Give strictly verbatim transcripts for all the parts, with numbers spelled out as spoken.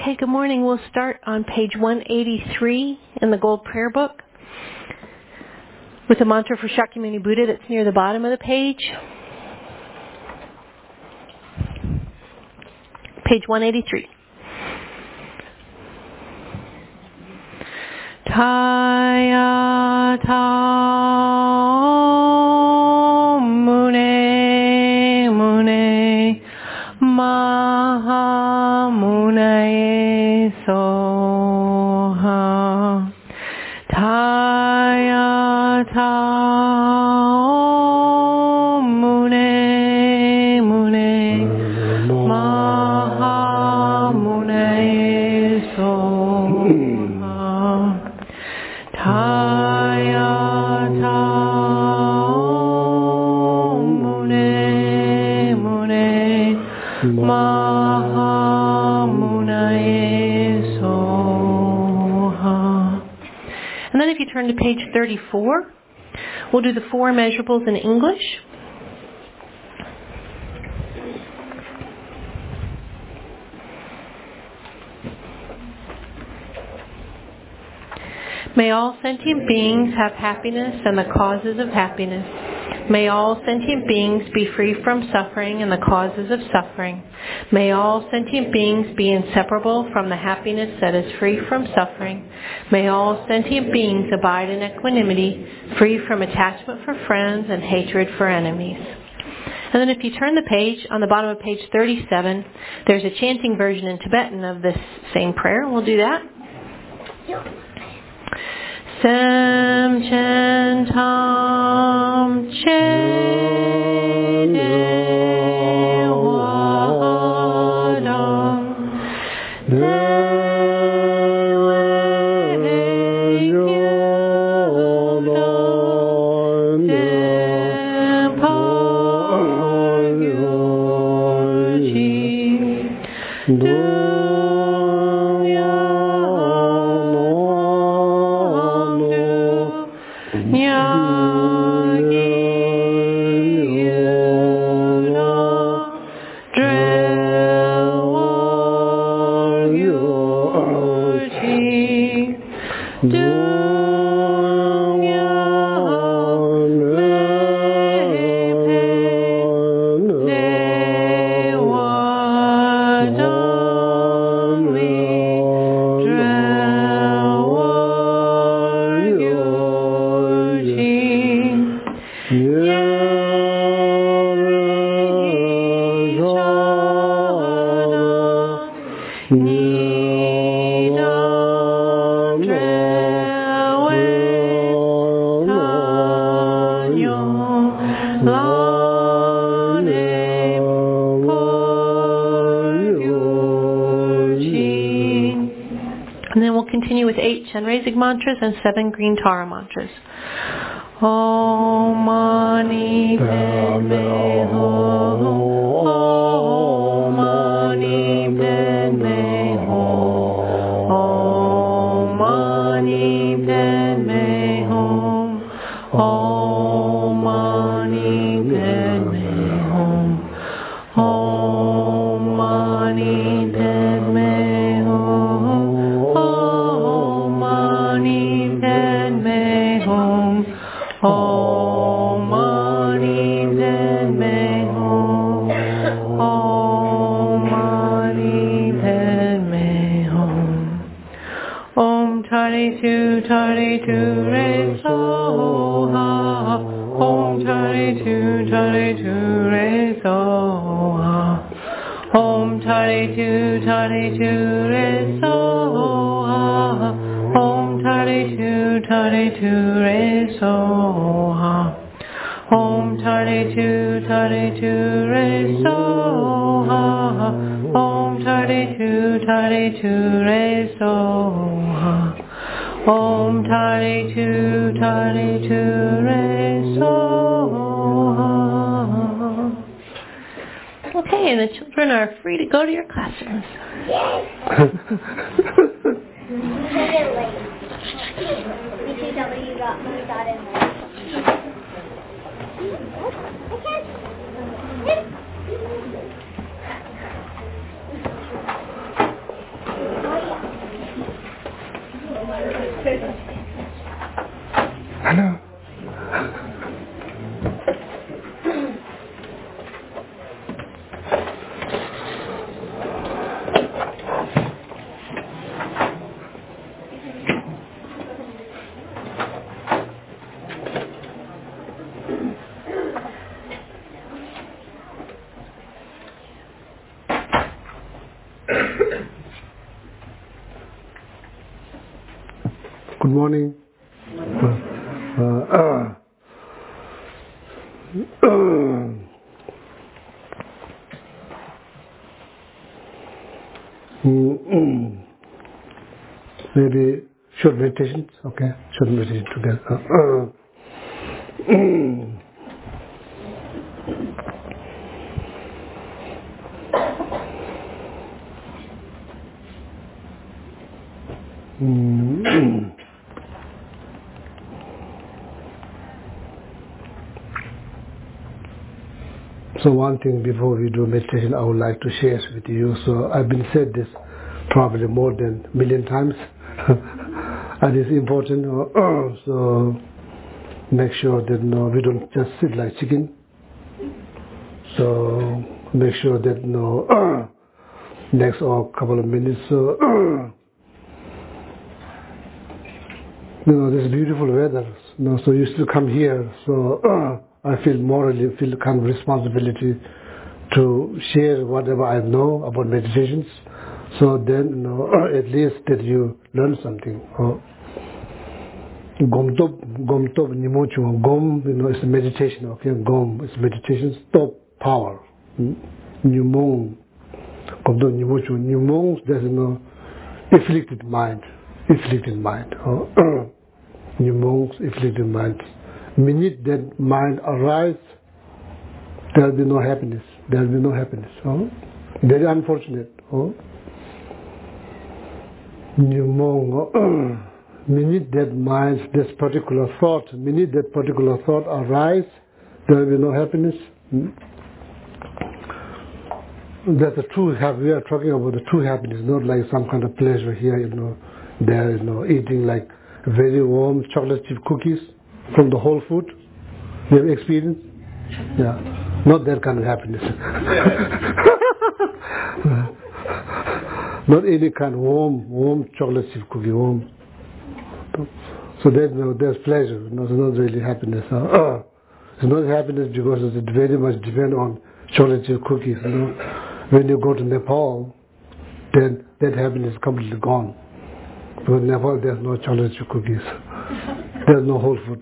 Okay, good morning. We'll start on page one eighty-three in the Gold Prayer Book with a mantra for Shakyamuni Buddha that's near the bottom of the page. Page one eighty-three. Taya ta mune mune maha mune soha. Taya ta mune mune maha mune soha. Taya ta mune mune maha mune soha. And then if you turn to page thirty-four, we'll do the four measurables in English. May all sentient beings have happiness and the causes of happiness. May all sentient beings be free from suffering and the causes of suffering. May all sentient beings be inseparable from the happiness that is free from suffering. May all sentient beings abide in equanimity, free from attachment for friends and hatred for enemies. And then if you turn the page, on the bottom of page thirty-seven, there's a chanting version in Tibetan of this same prayer. We'll do that. Sem chen tam che de wa dam de we kyo dam de pa gyo chi do. And then we'll continue with eight Chenrezig mantras and seven Green Tara mantras. Om Mani Padme Hum. Om Mani Padme Hum. Om Mani Padme Hum. Om Mani Padme Hum. Om Mani Padme Hum. Om Mani Padme Hum. Om Mani Padme Hum. Om Mani Padme Hum. Om Tari Tu Tari Tu Re Soha. Om Tari Tu Tari Tu Re Soha. Om Tari Tu Tari Tu Re Soha. Om Tari Tu Tari Tu Re Soha. Om Tari Tu Tari Tu Re Soha. Om Tari Tu Tari Tu Re Soha. Om Tari Tu Tari Tu Re Soha. Okay, and the children are free to go to your classrooms. Hello. Good morning. Uh, uh, uh, mm, maybe short meditations, okay? Short meditation together. Uh, mm, mm, So one thing before we do meditation, I would like to share with you. So I've been said this probably more than a million times, and it's important. Uh, so make sure that no, we don't just sit like chicken. So make sure that no, next or couple of minutes. So you know, this beautiful weather. You know, so you still come here. So I feel morally feel kind of responsibility to share whatever I know about meditations, so then you know, at least that you learn something. Gom top, gom top, nimochu, gom, you know, it's meditation. Okay, gom is meditation. Stop power. Nimong, gom top, nimochu, nimong. There's no afflicted mind, afflicted mind. Nimong, afflicted mind. Minute that mind arises, there will be no happiness. There will be no happiness. Oh? Very unfortunate. Oh? Minute that mind, this particular thought, minute that particular thought arises, there will be no happiness. Hmm? That's the true happiness. We are talking about the true happiness, not like some kind of pleasure here, you know, there, you know, eating like very warm chocolate chip cookies from the Whole Food. You have experience? Yeah. Not that kind of happiness. Not any kind of warm, warm chocolate chip cookie, warm. So there's no, there's pleasure. No, it's not really happiness. Uh, it's not happiness because it very much depends on chocolate chip cookies. You know, when you go to Nepal, then that happiness is completely gone. Because in Nepal there's no chocolate chip cookies. There's no Whole Food.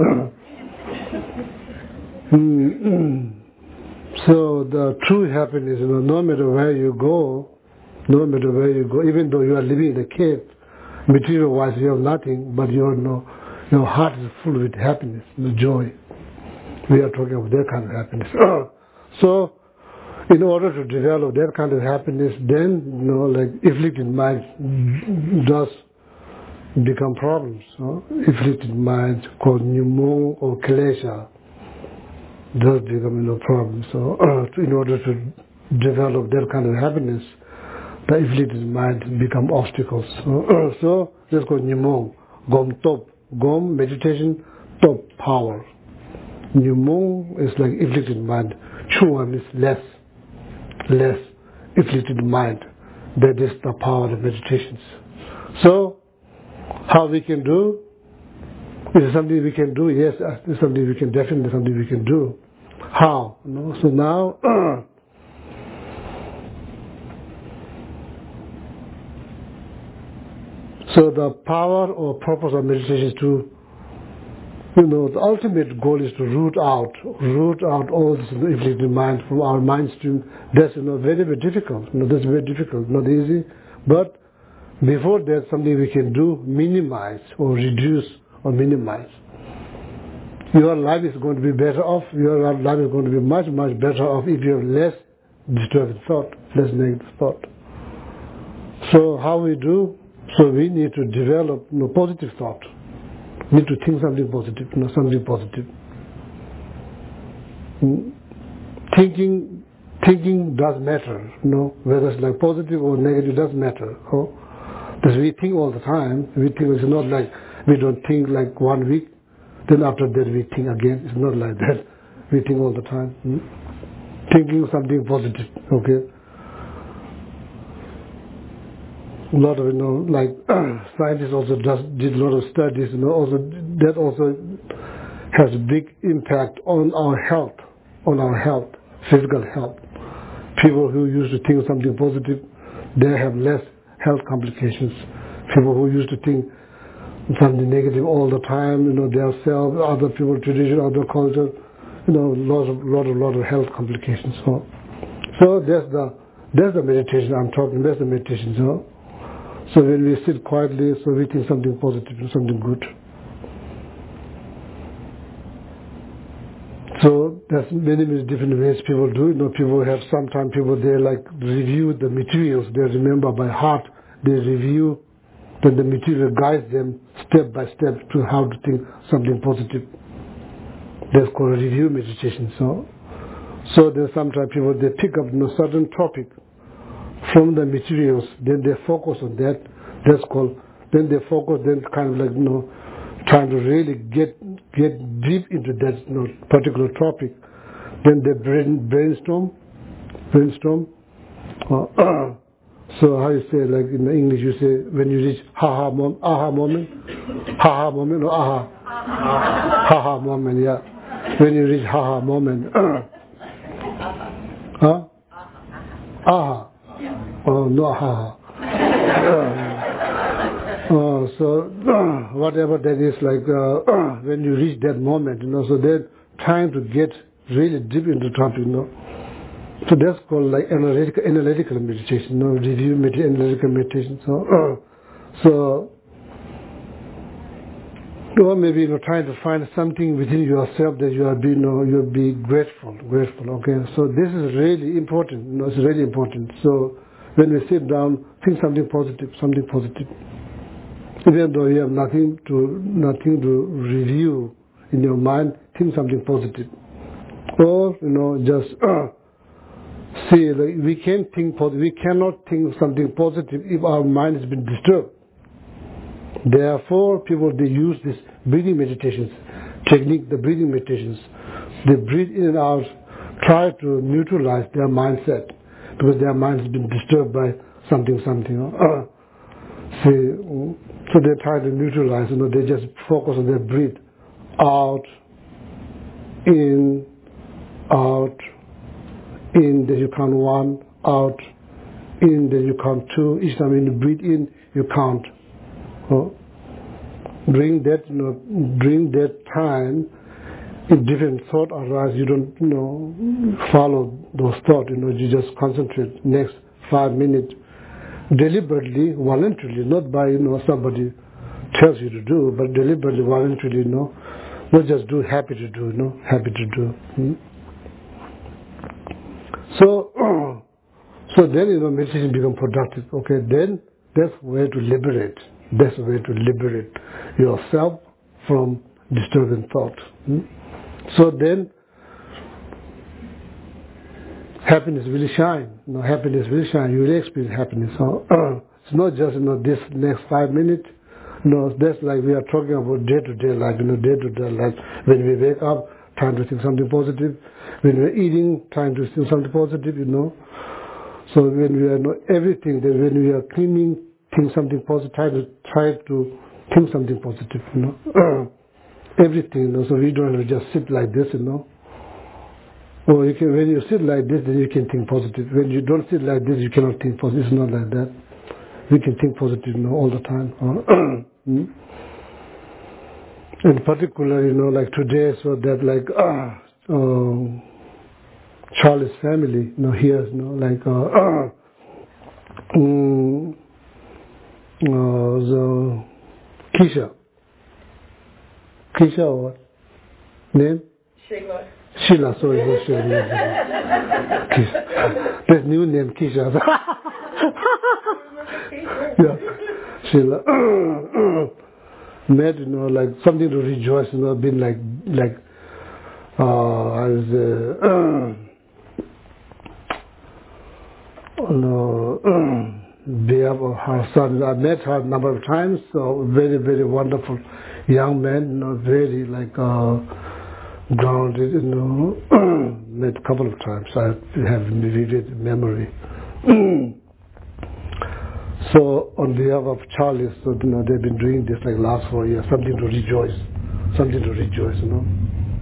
Mm-hmm. So the true happiness, you know, no matter where you go, no matter where you go, even though you are living in a cave, material-wise you have nothing, but your, you know, your heart is full with happiness, with joy. We are talking about that kind of happiness. So, in order to develop that kind of happiness, then, you know, like afflicted mind does become problems. So, afflicted mind called pneumo or klesha does become, you know, problem. So, uh, in order to develop that kind of happiness, the afflicted mind become obstacles. So, uh, so let's go Nimong, Gom Top, Gom meditation, Top power. Nimong is like afflicted mind. Chua means less, less afflicted mind. That is the power of meditations. So, how we can do? Is it something we can do? Yes, it's something we can, definitely something we can do. How? You know? So now, uh, so the power or purpose of meditation is to, you know, the ultimate goal is to root out, root out all this afflicted mind from our mind stream. That's, you know, very, very difficult. You know, that's very difficult, not easy. But before that, something we can do, minimize or reduce or minimize. Your life is going to be better off, your life is going to be much, much better off if you have less disturbing thought, less negative thought. So how we do? So we need to develop, you know, positive thought. We need to think something positive, you know, something positive. Thinking, thinking does matter, you know, whether it's like positive or negative does matter. Oh? Because we think all the time. We think it's not like we don't think like one week, then after that we think again. It's not like that. We think all the time. Hmm? Thinking something positive, okay? A lot of, you know, like scientists also just did a lot of studies, you know, also that also has a big impact on our health, on our health, physical health. People who used to think something positive, they have less health complications. People who used to think something negative all the time, you know, themselves, other people, tradition, other culture, you know, lots of, lot of, lot of health complications. So, so that's the that's the meditation I'm talking. That's the meditation. So, so when we sit quietly, so we think something positive, something good. So there's many, many different ways people do it. You know, people have sometimes people they like review the materials. They remember by heart. They review, then the material guides them step by step to how to think something positive. That's called review meditation. So, so then sometimes people they pick up, you know, certain topic from the materials. Then they focus on that. That's called. Then they focus. Then kind of like, you know, trying to really get get deep into that, you know, particular topic. Then they brain, brainstorm, brainstorm. Uh, so how you say, like in English, you say when you reach ha-ha mom, aha moment, ha-ha moment or aha, ha-ha moment, yeah. When you reach ha-ha moment, huh? Aha. Oh, no ha-ha. Uh, so uh, whatever that is, like uh, uh, when you reach that moment, you know, so they're trying to get really deep into the topic, you know. So that's called like analytical, analytical meditation, you know, review meditation, analytical meditation. So, uh, so, or maybe, you know, trying to find something within yourself that you are being, you know, you'll be grateful, grateful. Okay, so this is really important. You know, it's really important. So when we sit down, think something positive, something positive. Even though you have nothing to nothing to review in your mind, think something positive. Or, you know, just uh, see, like, we can think positive. We cannot think something positive if our mind has been disturbed. Therefore, people, they use this breathing meditations technique, the breathing meditations. They breathe in and out, try to neutralize their mindset because their mind has been disturbed by something, something. Uh, see, so they try to neutralize, you know, they just focus on their breath. Out, in, out, in, then you count one, out, in, then you count two. Each time when you breathe in, you count. Oh. During that, you know, during that time, if different thought arise, you don't, you know, follow those thoughts, you know, you just concentrate next five minutes. Deliberately, voluntarily, not by, you know, somebody tells you to do, but deliberately, voluntarily, you know, not just do, happy to do, you know, happy to do. Hmm? So, so then, you know, meditation becomes productive. Okay, then that's way to liberate. That's a way to liberate yourself from disturbing thought. Hmm? So then, happiness will shine. You know, happiness will shine. You will experience happiness. So, uh, it's not just, you know, this next five minutes. No, that's like we are talking about day to day life. You know, day to day life. When we wake up, trying to think something positive. When we're eating, trying to think something positive. You know. So when we are, you know, everything. That when we are cleaning, think something positive. Try to try to think something positive. You know. Uh, everything. You know. So we don't have to just sit like this. You know. Or you can, when you sit like this, then you can think positive. When you don't sit like this, you cannot think positive. It's not like that. We can think positive, you know, all the time. hmm? In particular, you know, like today, so that like uh, uh, Charlie's family, you know, here, you know, like uh, uh, um, uh, the Keisha, Keisha or what? Name? Sheila. Sheila, sorry, not Sheila. Keisha. There's new name, Keisha. Yeah, Sheila. Made, you know, like something to rejoice, you know, been like, like, uh, as, uh, uh, no, uh, behalf of her son. I met her a number of times, so very, very wonderful young man, you know, very like uh, grounded, you know, met a couple of times. I have vivid memory. So on behalf of Charlie, so you know, they've been doing this like last four years, something to rejoice, something to rejoice, you know.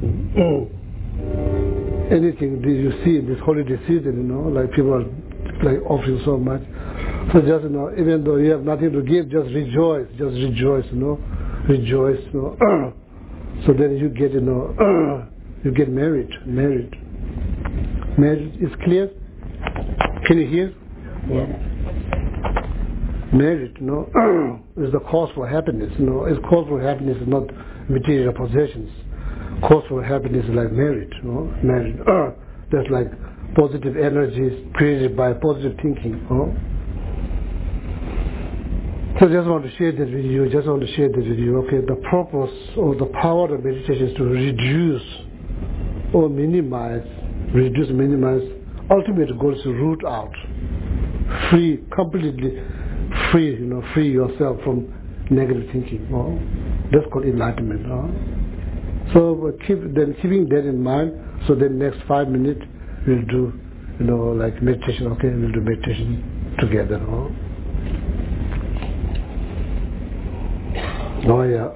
Anything that you see in this holiday season, you know, like people are like offering so much. So just, you know, even though you have nothing to give, just rejoice, just rejoice, you know, rejoice, you know. So then you get, you know, you get married, married. Marriage is clear? Can you hear? Yes. Marriage, you know, is the cause for happiness. You know, it's cause for happiness is not material possessions. Cause for happiness is like marriage. You know, marriage. That's like positive energies created by positive thinking. You know? So I just want to share that with you. Just want to share that with you. Okay, the purpose or the power of meditation is to reduce or minimize, reduce, minimize. Ultimate goal is to root out, free, completely free, you know, free yourself from negative thinking. You know? That's called enlightenment. You know? So keep then keeping that in mind. So then next five minutes we'll do, you know, like meditation. Okay, we'll do meditation together. You know? Oh yeah.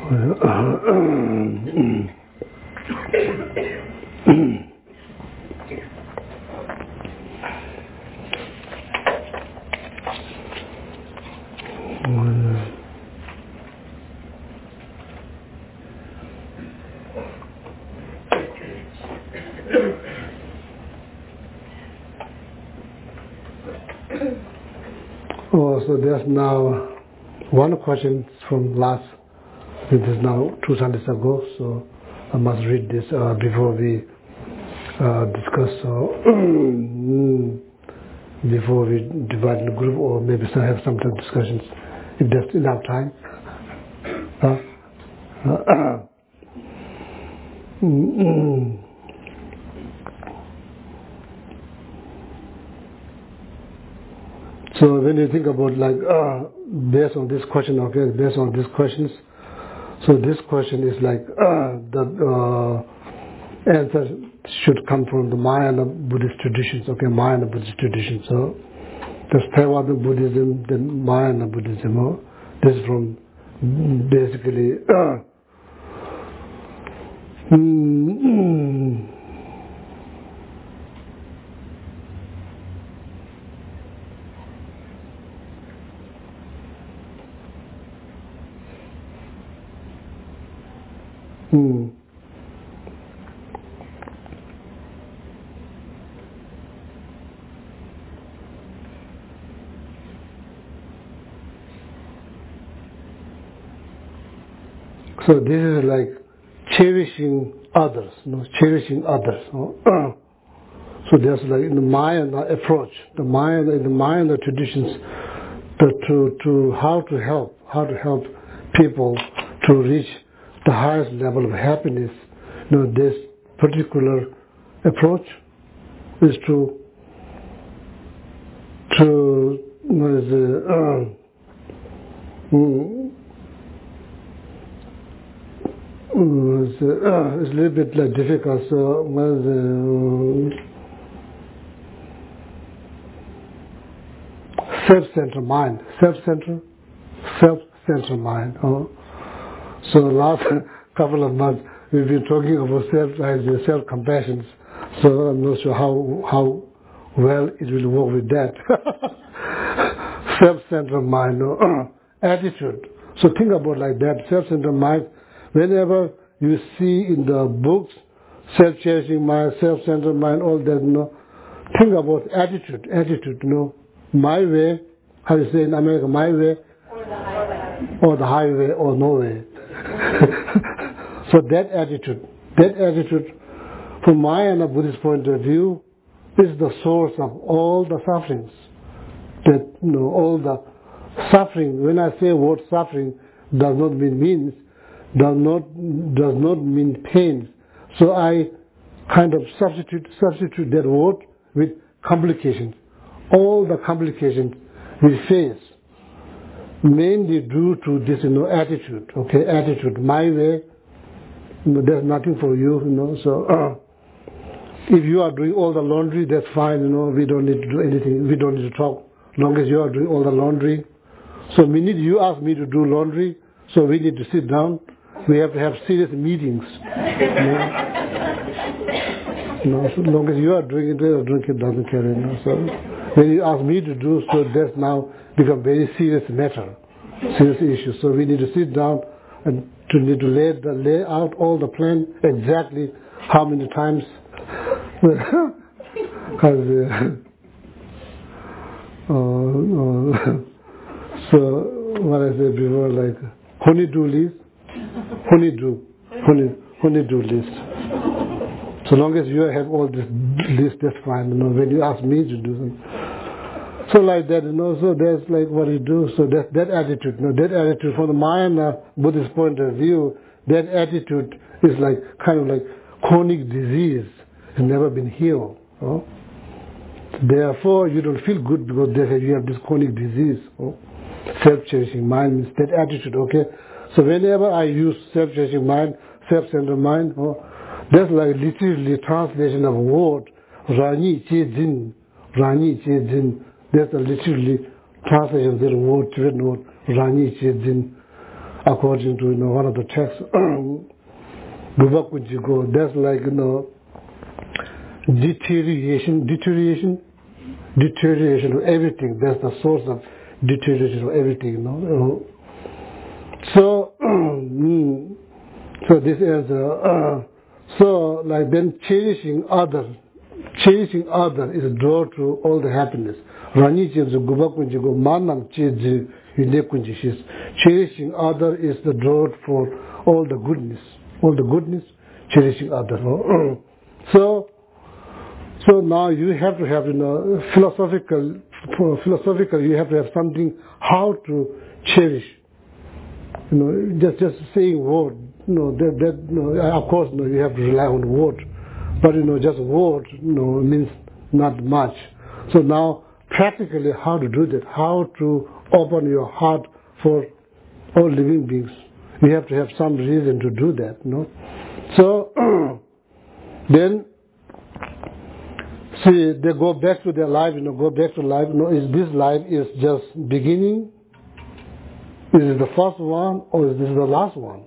Oh, so there's now one question from last, it is now two Sundays ago, so I must read this uh, before we uh, discuss, so before we divide the group, or maybe still have some time discussions, if there's enough time. Uh, uh, So when you think about like, uh, based on this question, okay, based on these questions, so this question is like, uh, the uh, answer should come from the Mahayana Buddhist traditions, okay, Mahayana Buddhist traditions. So there's Theravada Buddhism, then Mahayana Buddhism. Oh, this is from basically, uh, mm, mm, mm. So this is like cherishing others, you know, cherishing others. You know? So there's like in the Mahayana approach, the Mahayana, in the Mahayana traditions, the, to to how to help, how to help people to reach the highest level of happiness. You know, this particular approach is to to you know, is, uh, mm, It's, uh, it's a little bit like difficult. So, uh, self-centered mind, self-centered, self-centered mind. Oh. So, last couple of months we've been talking about self, self-compassion. So, I'm not sure how how well it will work with that. Self-centered mind, no? Attitude. So, think about like that. Self-centered mind. Whenever you see in the books, self-cherishing mind, self-centered mind, all that, you know, think about attitude, attitude, you know, my way, how you say in America, my way, or the highway, or, the highway, or no way. So that attitude, that attitude, from Mahayana Buddhist point of view, is the source of all the sufferings. That, you know, all the suffering, when I say word suffering, does not mean means, does not does not mean pain. So I kind of substitute substitute that word with complications. All the complications we face mainly due to this, you know, attitude. Okay, attitude. My way. You know, there's nothing for you. You know. So uh, if you are doing all the laundry, that's fine. You know, we don't need to do anything. We don't need to talk. As long as you are doing all the laundry. So we need you ask me to do laundry. So we need to sit down. We have to have serious meetings. You know? You know, so long as you are doing it, or doing it doesn't care. You know? So when you ask me to do, so that's now become very serious matter, serious issue. So we need to sit down and to need to lay, the, lay out all the plan exactly how many times. Because uh, uh, so what I said before, like honeydew list. Honeydew, honey, honeydew list. So long as you have all this list, that's fine. You know, when you ask me to do something, so like that, you know. So that's like what you do. So that that attitude, you know, that attitude from the Mahayana Buddhist point of view, that attitude is like kind of like chronic disease. It's never been healed. You know? Therefore, you don't feel good because you have this chronic disease. You know? Self-cherishing mind means that attitude. Okay. So whenever I use self-cherishing mind, self-centered mind, oh, that's like literally translation of a word, Rani Che Jin, Rani Che Jin. That's a literally translation of that word, Tibetan word, Rani Che Jin. according to, you know, one of the texts, Gubakunjigo, that's like, you know, deterioration, deterioration, deterioration of everything. That's the source of deterioration of everything, you know. So, so this is, uh, uh, so like then cherishing other, cherishing other is draw to all the happiness. Rani chebzu gubakunjigo manam chebzu yunekunjishis. Cherishing other is the draw for all the goodness, all the goodness, cherishing other. So, so now you have to have, you know, philosophical, philosophical. You have to have something how to cherish. You know, just just saying word. You know, that that you know, of course, you know, you have to rely on word, but you know, just word, you know, means not much. So now, practically, how to do that? How to open your heart for all living beings? You have to have some reason to do that. You know, so then. See, they go back to their life, you know, go back to life. No, is this life is just beginning? Is it the first one, or is this the last one?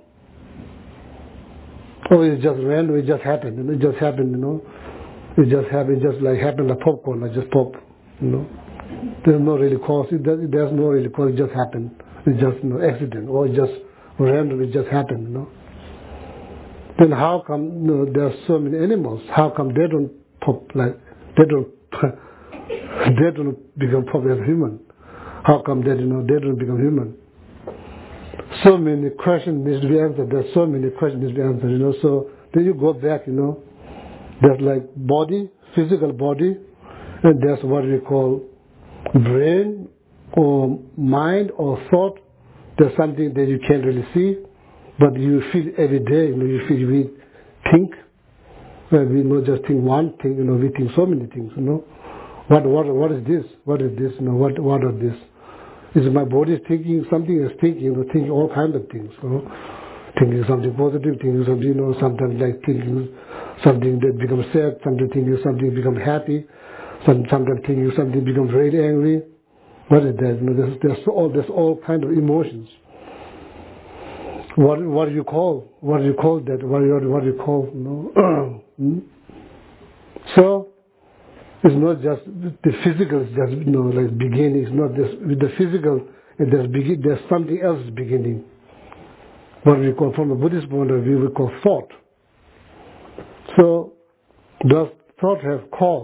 Or is it just random? It just happened, you know, it just happened, you know. It just happened, just like happened like popcorn, like just pop, you know. There's no really cause. It does, there's no really cause. It just happened. It's just, you know, accident, or it just random. It just happened, you know. Then how come, you know, there are so many animals? How come they don't pop like? They don't, they don't become popular as human. How come they, you know, they don't become human? So many questions need to be answered. There's so many questions need to be answered, you know. So then you go back, you know. There's like body, physical body, and there's what we call brain or mind or thought. There's something that you can't really see, but you feel every day, you know, you feel we think. Well, we not just think one thing, you know, we think so many things, you know. What what what is this? What is this? You know, what what are this? Is my body thinking something is thinking, you know, thinking all kinds of things, you know. Thinking something positive, thinking something, you know, sometimes like thinking something that becomes sad, sometimes thinking something becomes happy, some, sometimes thinking something becomes very angry. What is that? You know, there's there's all there's all kind of emotions. What what do you call? What do you call that? What do you, what do you call? You know? hmm? So it's not just the physical. Is just, you know, like beginning. It's not just with the physical. There's begin. There's something else beginning. What we call, from a Buddhist point of view, we call thought. So does thought have cause?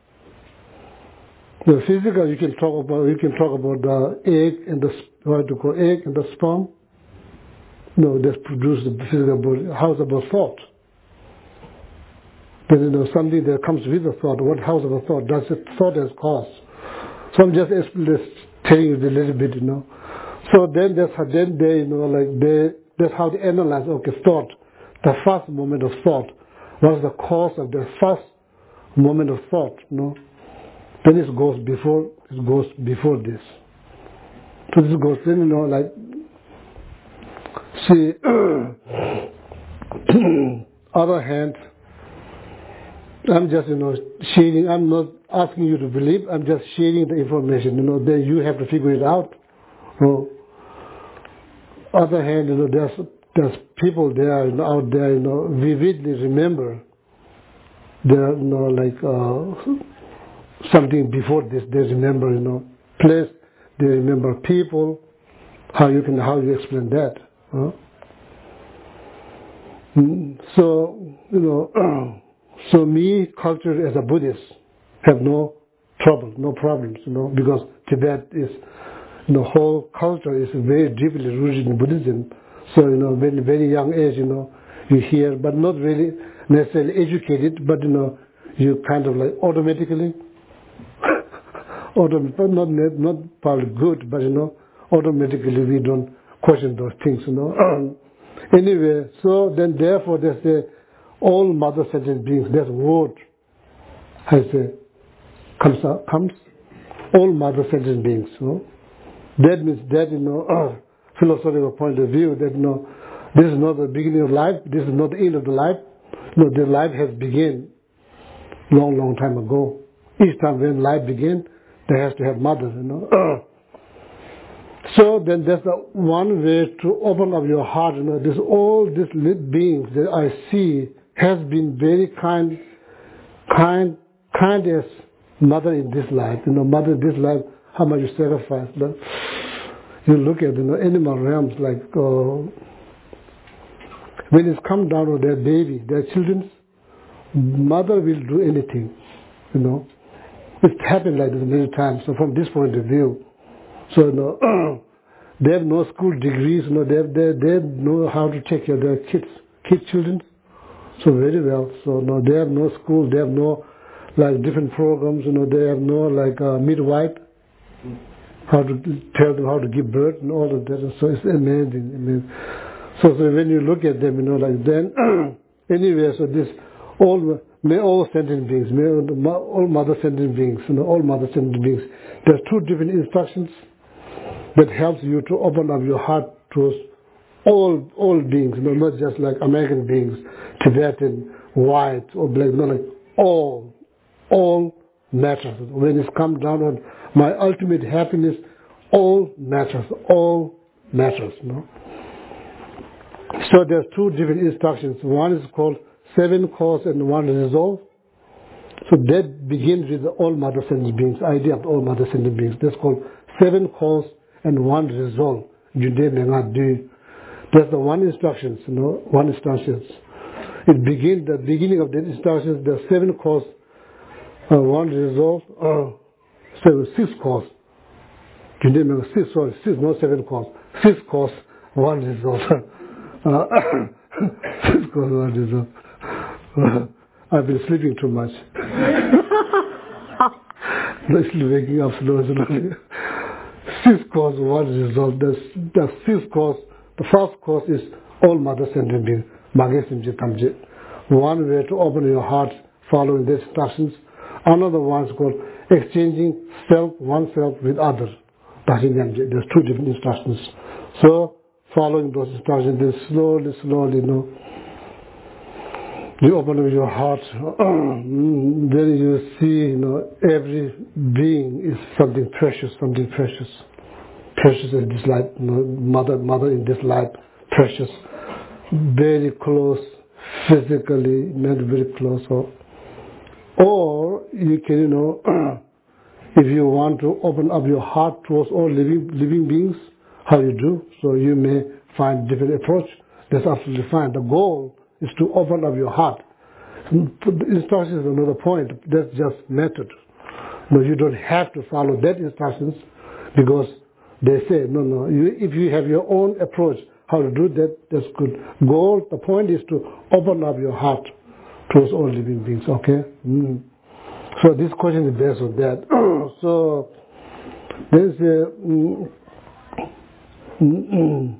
The physical, you can talk about. You can talk about the egg and the what to call egg and the sperm. No, that's produced the physical body. How's about thought? Then, you know, something that comes with the thought. What? How's about thought? Does it thought has cause? So I'm just, just telling you a little bit, you know. So then that's how then they, you know, like they, that's how they analyze. Okay, thought. The first moment of thought. What's the cause of the first moment of thought? You know. Then it goes before. It goes before this. So this goes then, you know, like. See, other hand, I'm just, you know, sharing, I'm not asking you to believe, I'm just sharing the information, you know, then you have to figure it out. So, other hand, you know, there's, there's people there, you know, out there, you know, vividly remember, there, you know, like, uh, something before this, they remember, you know, place, they remember people, how you can, how you explain that. Huh? So, you know, so me, culture as a Buddhist, have no trouble, no problems, you know, because Tibet is, you know, whole culture is very deeply rooted in Buddhism. So, you know, very, very young age, you know, you hear, but not really necessarily educated, but, you know, you kind of like automatically, automatically not, not probably good, but, you know, automatically we don't question those things, you know. Anyway, so then therefore they say all mother sentient beings, that word I say comes up, comes all mother sentient beings, you know. That means that, you know, uh, philosophical point of view, that, you know, this is not the beginning of life, this is not the end of the life. No, the life has begun long, long time ago. Each time when life began, there has to have mother, you know. So then that's the one way to open up your heart. You know, this all these beings that I see has been very kind, kind, kindest mother in this life. You know, mother in this life, how much you sacrifice. But you look at, you know, animal realms like uh, when it's come down to their baby, their children, mother will do anything. You know, it's happened like this many times. So from this point of view, so you know, they have no school degrees. You know, they have, they they know how to take care of their kids, kid children. So very well. So no, they have no school. They have no like different programs. You know, they have no like uh, midwife, how to tell them how to give birth and all of that. So it's amazing. I mean, so, so when you look at them, you know, like then anyway. So this all may all sentient beings, may all mother sentient beings, you know, all mother sentient beings. There's two different instructions that helps you to open up your heart towards all all beings, you know, not just like American beings, Tibetan, white or black, no, like all, all matters. When it's come down on my ultimate happiness, all matters, all matters, you know. So there's two different instructions. One is called seven cause and one resolve. So that begins with the all mother sentient beings, idea of all mother sentient beings. That's called seven cause and one resolve. That's the one instructions, you know, one instructions. It begins, the beginning of the instructions, the seven cause, uh, one resolve, uh, seven, six cause. Six, sorry, six, not seven cause. Six cause, one resolve. uh, six cause, one resolve. Uh, I've been sleeping too much. Still waking up slowly, slowly. Six cause, one resolve. The, the sixth cause, the first cause is all mother sentient beings. One way to open your heart following these instructions. Another one is called exchanging self, oneself with others. There's two different instructions. So following those instructions, then slowly, slowly, you know, you open up your heart. Then you see, you know, every being is something precious, something precious. Precious in this life, you know, mother, mother in this life, precious. Very close, physically, not very close. Or, or you can, you know, if you want to open up your heart towards all living living beings, how you do, so you may find different approach. That's absolutely fine. The goal is to open up your heart. The instructions is another point. That's just method. No, you don't have to follow that instructions because they say, no, no, you, if you have your own approach, how to do that, that's good. Goal, the point is to open up your heart towards all living beings, okay? Mm. So this question is based on that. So there's a... Mm, mm, mm.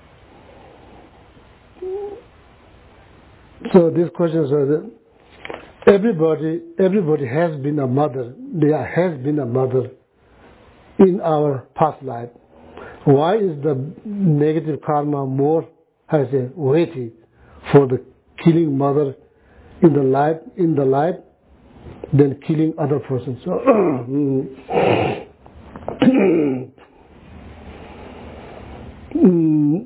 So these questions are that everybody, everybody has been a mother. There has been a mother in our past life. Why is the negative karma more, how to say, weighty for the killing mother in the life, in the life than killing other persons? So, mm,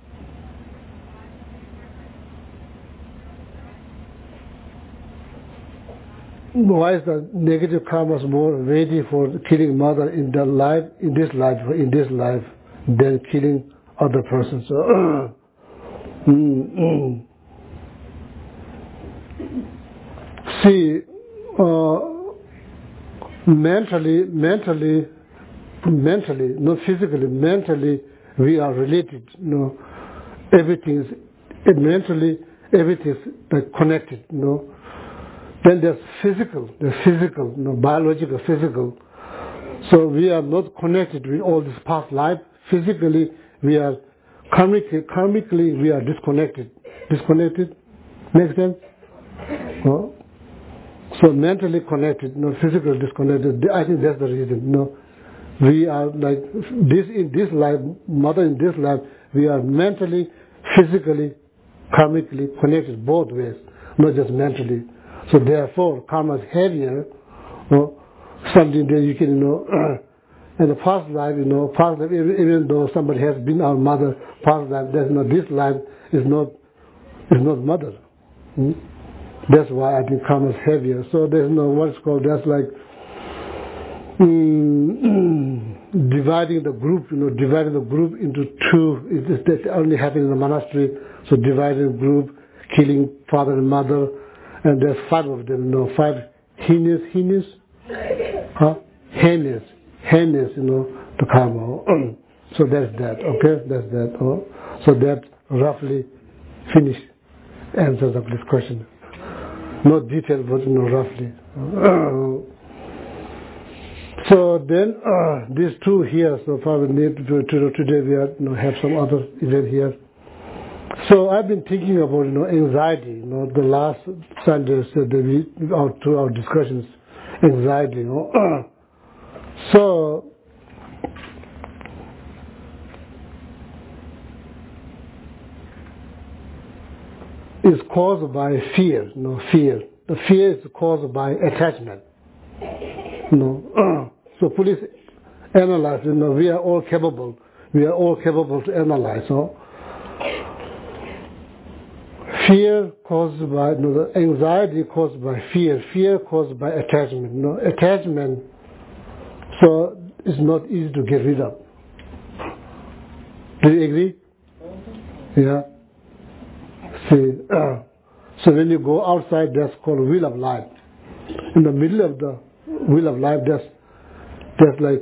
why is the negative karma more weighty for killing mother in the life, in this life, in this life, than killing other persons? So, mm, mm. See, uh, mentally, mentally, mentally, not physically, mentally, we are related. You know, everything is mentally, everything is like connected. You know. Then there's physical, there's physical, you know, biological, physical. So we are not connected with all this past life. Physically, we are karmically, karmically we are disconnected. Disconnected, makes sense? Oh. So mentally connected, not physically disconnected. I think that's the reason. You know, we are like this in this life, mother in this life. We are mentally, physically, karmically connected both ways, not just mentally. So therefore, karma is heavier, or something that you can, you know, And the past life, you know, past life, even, even though somebody has been our mother, past life, there's no, this life is not, is not mother. Hmm? That's why I think karma is heavier. So there's no, what's called, that's like, mm, dividing the group, you know, dividing the group into two. It, that only happens in the monastery. So dividing the group, killing father and mother, and there's five of them, you know, five heinous, heinous, huh? Heinous, heinous, you know, the karma. So that's that, okay? That's that. Oh. So that roughly finish answers of this question. Not detailed, but you know, roughly. So then uh, these two here, so far we need to, to today we are, you know, have some other event here. So I've been thinking about, you know, anxiety. You know, the last Sunday said that we, our, to our discussions, anxiety. You know, so it's caused by fear. You know, fear. The fear is caused by attachment. You know, so please analyze. You know, we are all capable. We are all capable to analyze. So. Fear caused by, you know, the anxiety caused by fear, fear caused by attachment. You know, attachment, so it's not easy to get rid of. Do you agree? Yeah. See, uh, so when you go outside, that's called wheel of life. In the middle of the wheel of life, there's, there's like,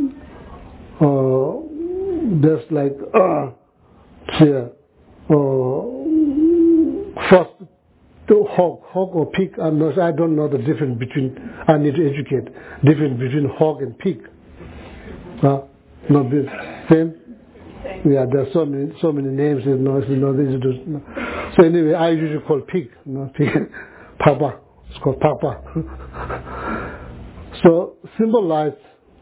uh, there's like, uh, see, uh, first, to hog, hog or pig, I'm not, I don't know the difference between, I need to educate, difference between hog and pig. Huh? Not the same? Yeah, there's so many, so many names, you know, it's not easy to, no. So anyway, I usually call pig, you know, pig, papa, it's called papa. So, symbolize,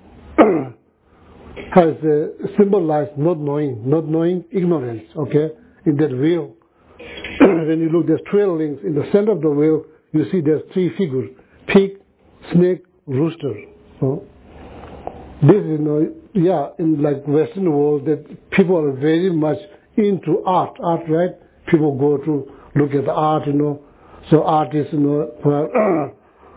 how is it, symbolize not knowing, not knowing ignorance, okay, in that wheel. When you look, there's twelve links. In the center of the wheel, you see there's three figures: pig, snake, rooster. So this is, you know, yeah, in like Western world, that people are very much into art, art, right? People go to look at the art, you know. So artists, you know,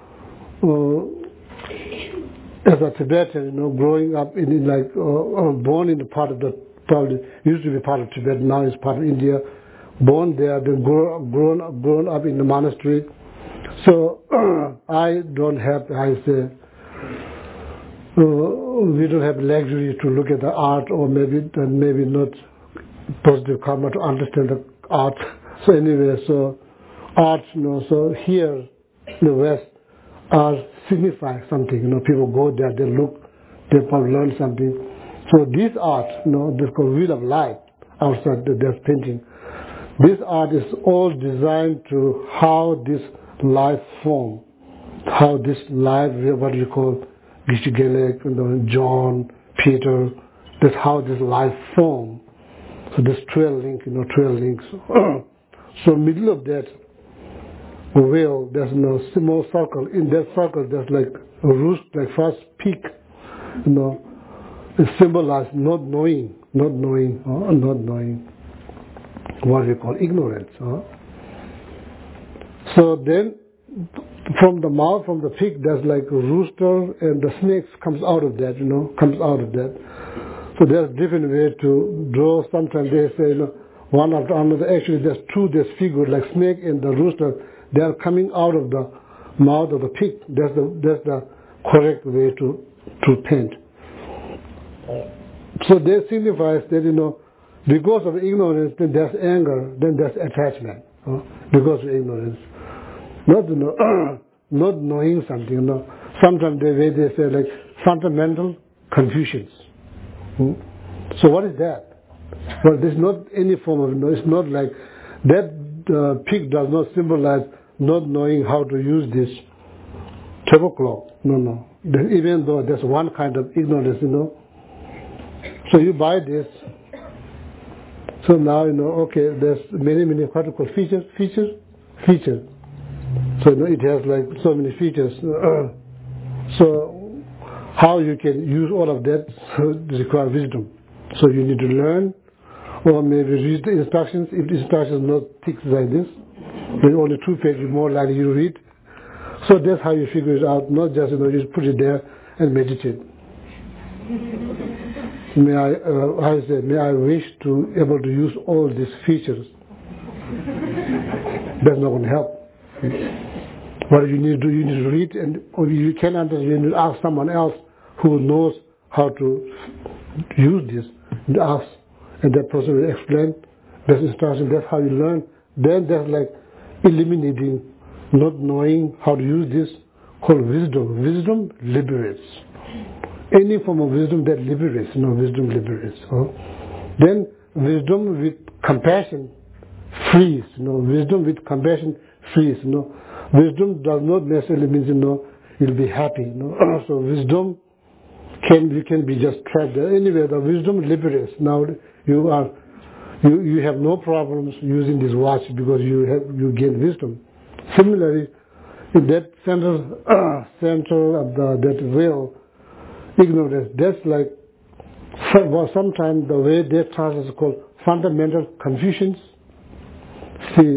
uh, as a Tibetan, you know, growing up in, in like, uh, born in the part of the, probably used to be part of Tibet, now it's part of India. Born there, then grow, grown, grown up in the monastery. So uh, I don't have, I say, uh, we don't have luxury to look at the art, or maybe maybe not positive karma to understand the art. So anyway, so art, you know, so here in the West, art signifies something. You know, people go there, they look, they probably learn something. So this art, you know, this called wheel of life outside the death painting. This art is all designed to how this life form, how this life, what you call Geshe-Gelek, you know, John, Peter, that's how this life form. So there's twelve links, you know, twelve links. So middle of that wheel, there's no small circle. In that circle, there's like a roost, like first peak, you know. It symbolizes not knowing, not knowing, uh, not knowing. What we call ignorance. Huh? So then, from the mouth, from the pig, there's like a rooster, and the snakes comes out of that, you know, comes out of that. So there's different way to draw. Sometimes they say, you know, one after another. Actually, there's two, there's figures, like snake and the rooster. They are coming out of the mouth of the pig. That's the, that's the correct way to, to paint. So that signifies that, you know, because of ignorance, then there's anger, then there's attachment. Huh? Because of ignorance. Not, you know, not knowing something, you know. Sometimes they, they say like fundamental confusions. Hmm? So what is that? Well, there's not any form of, you know, it's not like, that uh, pig does not symbolize not knowing how to use this table clock. No, no. Even though there's one kind of ignorance, you know. So you buy this. So now, you know, okay, there's many, many, what you call features, features, features. So, you know, it has like so many features. Uh, so how you can use all of that requires wisdom. So you need to learn, or maybe read the instructions. If the instructions are not thick like this, then only two pages more likely you read. So that's how you figure it out, not just, you know, you just put it there and meditate. May I, uh, how I say, may I wish to able to use all these features. That's not going to help. What you need to do, you need to read, and or you can understand, you need to ask someone else who knows how to use this. And ask, and that person will explain. That's instruction. That's how you learn. Then there's like eliminating, not knowing how to use this, called wisdom. Wisdom liberates. Any form of wisdom that liberates, no, wisdom liberates. Huh? Then wisdom with compassion frees. You know, wisdom with compassion frees. You know, wisdom does not necessarily mean, you know, you'll be happy. You know, so wisdom can you can be just trapped there. Anyway, the wisdom liberates. Now you are you you have no problems using this watch because you have you gain wisdom. Similarly, in that center uh, center of the that will. Ignorance, that's like, well, sometimes the way they translate is called fundamental confusions. See,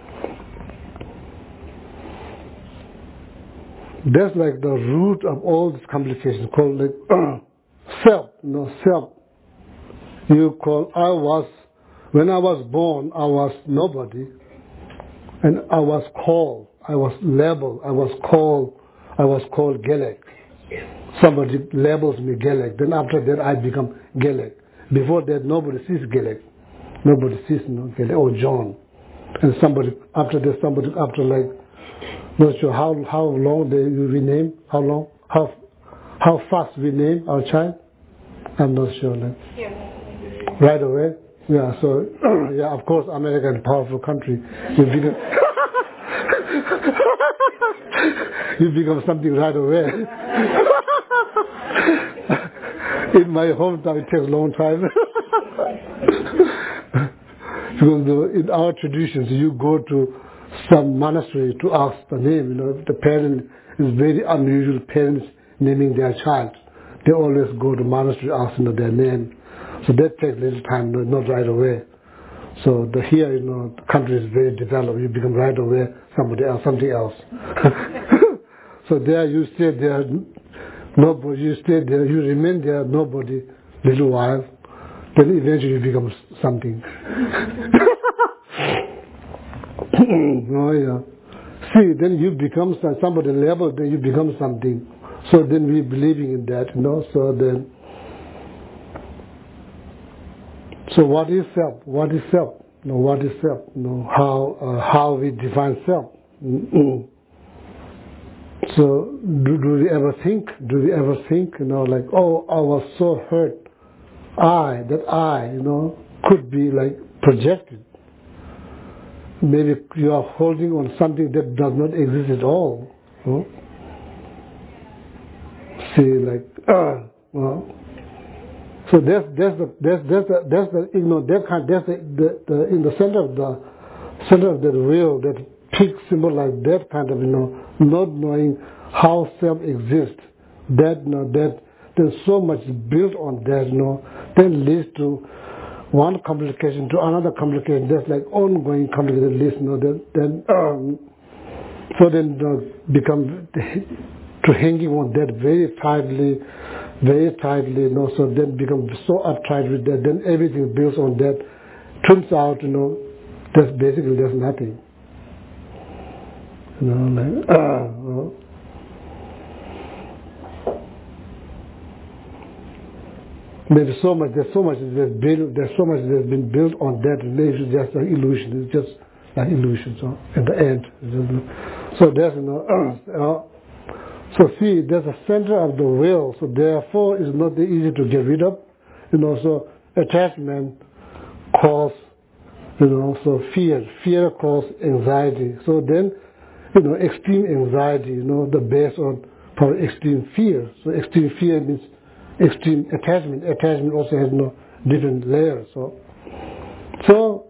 that's like the root of all these complications, called like uh, self, no, self. You call, I was, when I was born, I was nobody, and I was called, I was labeled, I was called, I was called Gelek. Somebody labels me Gelek. Then after that, I become Gelek. Before that, nobody sees Gelek. Nobody sees no Gelek or John. And somebody after that, somebody after like not sure how how long they we name, how long, how how fast we name our child. I'm not sure. Like, yeah. Right away. Yeah. So yeah, of course, America is a powerful country. You become you become something right away. In my hometown, it takes a long time. Because the, in our traditions, you go to some monastery to ask the name. You know, the parent is very unusual. Parents naming their child, they always go to monastery asking their name. So that takes a little time, not right away. So the here, you know, the country is very developed. You become right away somebody else, something else. So there you stay there. Nobody, you stay there, you remain there, nobody, little while, then eventually you become something. Oh yeah. See, then you become somebody level, then you become something. So then we believing in that, you know, so then, so what is self? What is self? You know, what is self? You know, how, uh, how we define self. Mm-hmm. So, do, do we ever think, do we ever think, you know, like, oh, I was so hurt. I, that I, you know, could be like projected. Maybe you are holding on something that does not exist at all. You know? See, like, uh, well, so that's, that's the, that's, that's the, that's the, you know, that kind, that's the, the, the, in the center of the, center of the real, that peak symbol, like that kind of, you know, not knowing how self exists, that, you know, that there's so much built on that, you know, then leads to one complication to another complication. That's like ongoing complicated list, you know, that, then, um, so then, you know, become to hanging on that very tightly, very tightly, you know, so then become so uptight with that, then everything builds on that. Turns out, you know, that's basically there's nothing. You know, like, uh, well, there's so much, there's so much that's built, there's so much that's been built on that, and it's just an illusion. It's just an illusion. So at the end, so there's, you know, uh, so see, there's a center of the will. So therefore, it's not easy to get rid of. You know, so attachment causes, you know, so fear, fear causes anxiety. So then, you know, extreme anxiety, you know, the base on probably extreme fear. So extreme fear means extreme attachment. Attachment also has no different layers. So, so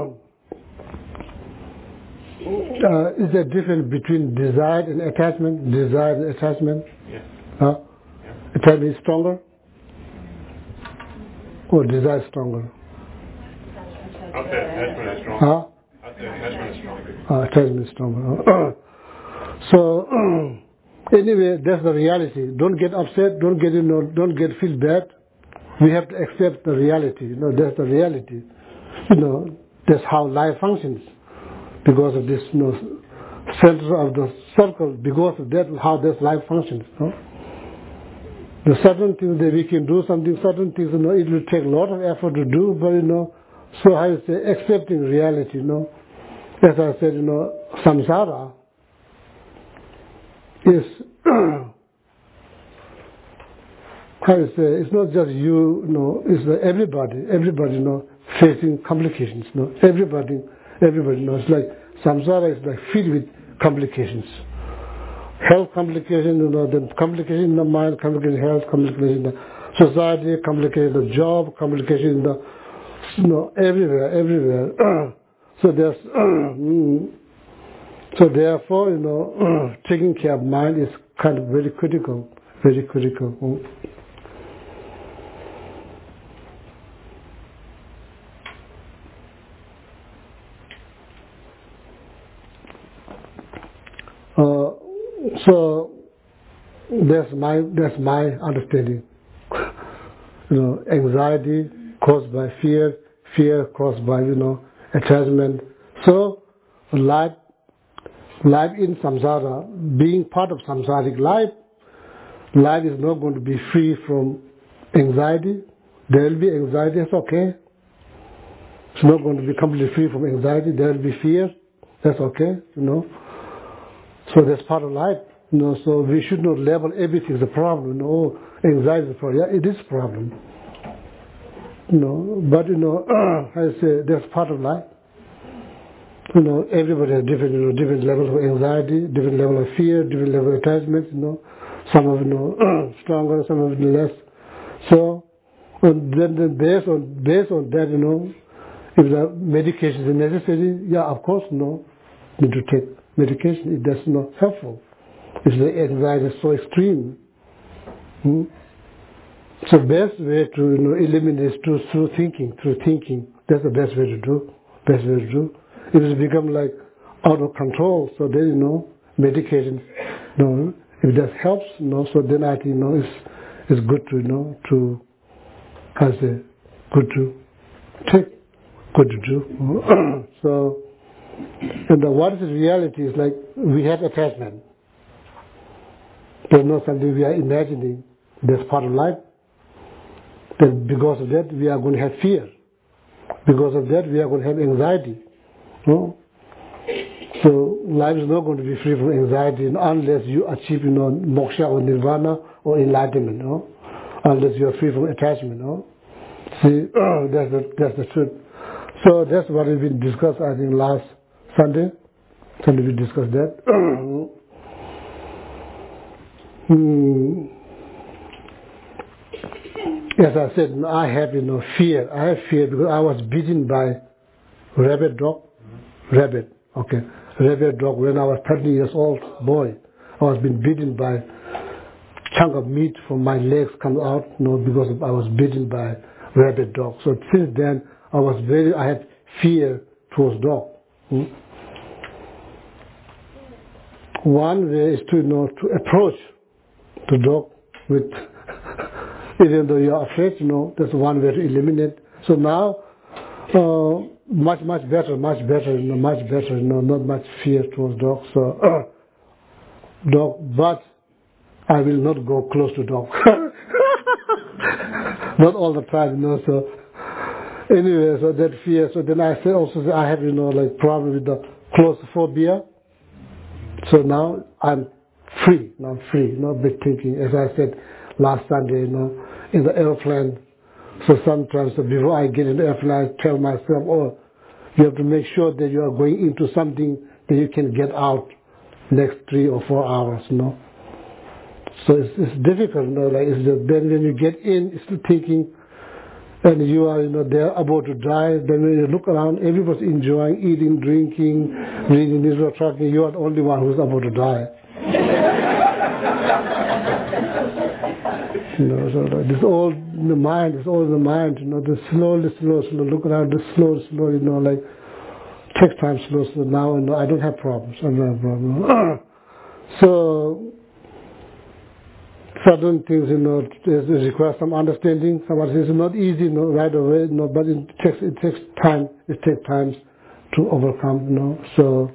uh, is there a difference between desire and attachment? Desire and attachment? Yes. Huh? Yeah. Attachment is stronger? Or desire is stronger? I'll say attachment is stronger. Huh? I'll say attachment is stronger. Uh, attachment is stronger. So, anyway, that's the reality. Don't get upset, don't get, you know, don't get feel bad. We have to accept the reality. You know, that's the reality. You know, that's how life functions. Because of this, you know, center of the circle, because of that, how this life functions. You know? The certain things that we can do something, certain things, you know, it will take a lot of effort to do, but, you know, so how you say, accepting reality, you know. As I said, you know, samsara is, how you say, it's not just you, you know, it's the everybody, everybody, you know, facing complications, you know, everybody, everybody knows, like, samsara is like filled with complications. Health complications, you know, then complications in the mind, complications in health, complications in the society, complications in the job, complications in the, you know, everywhere, everywhere. So there's, so therefore, you know, taking care of mind is kind of very critical, very critical. Uh, so that's my that's my understanding. You know, anxiety caused by fear, fear caused by, you know, attachment. So life life in samsara, being part of samsaric life, life is not going to be free from anxiety. There will be anxiety, that's okay. It's not going to be completely free from anxiety. There will be fear, that's okay, you know. So that's part of life, you know. So we should not label everything as a problem. You know, oh, anxiety is a problem. Yeah, it is a problem. You know, but you know, I say that's part of life. You know, everybody has different, you know, different levels of anxiety, different level of fear, different level of attachment. You know, some of you know stronger, some of them less. So, and then, then based on based on that, you know, if the medication is necessary, yeah, of course, no, need to take medication. It does not helpful. If the anxiety is so extreme. Hmm? So best way to, you know, eliminate is through, through thinking, through thinking. That's the best way to do. Best way to do. If it's become like out of control, so then, you know, medication, you know, if that helps, you know, so then I think, you know, it's, it's good to, you know, to, how to say, good to take, good to do. So, and the, what is reality is like we have attachment. There's not something we are imagining. That's part of life. That because of that we are going to have fear. Because of that we are going to have anxiety. No? So life is not going to be free from anxiety unless you achieve, you know, moksha or nirvana or enlightenment. No? Unless you are free from attachment. No? See, that's the that's the truth. So that's what has been discussed, I think, last Sunday. Sunday we discussed that. hmm. As I said, I have, you know, fear. I have fear because I was beaten by rabbit dog. Mm-hmm. Rabbit, okay. Rabbit dog when I was thirteen years old boy. I was being beaten by chunk of meat from my legs come out, you know, because of, I was beaten by rabbit dog. So since then I was very, I had fear towards dog. Hmm? One way is to, you know, to approach the dog with, even though you are afraid, you know, that's one way to eliminate. So now, uh, much, much better, much better, you know, much better, you know, not much fear towards dogs. So, uh, dog, but I will not go close to dog. Not all the time, you know, so. Anyway, so that fear, so then I say also, I have, you know, like problem with the claustrophobia. So now I'm free, not free, not big thinking. As I said last Sunday, you know, in the airplane. So sometimes before I get in the airplane, I tell myself, oh, you have to make sure that you are going into something that you can get out next three or four hours, you know. So it's, it's difficult, you know, like it's just, then when you get in, it's still thinking, and you are, you know, there about to die. Then when you look around, everybody's enjoying, eating, drinking, reading news or talking. You are the only one who's about to die. You know, so like this all in the mind, it's all in the mind, you know, the slowly, slow, slow, look around, the slow, slow, you know, like, takes time, slow, slow, now, you know, I don't have problems, I don't have problems. So, certain things, you know, it requires some understanding, some other things are not easy, you know, right away, you know, but it takes, it takes time, it takes time to overcome, you know, so,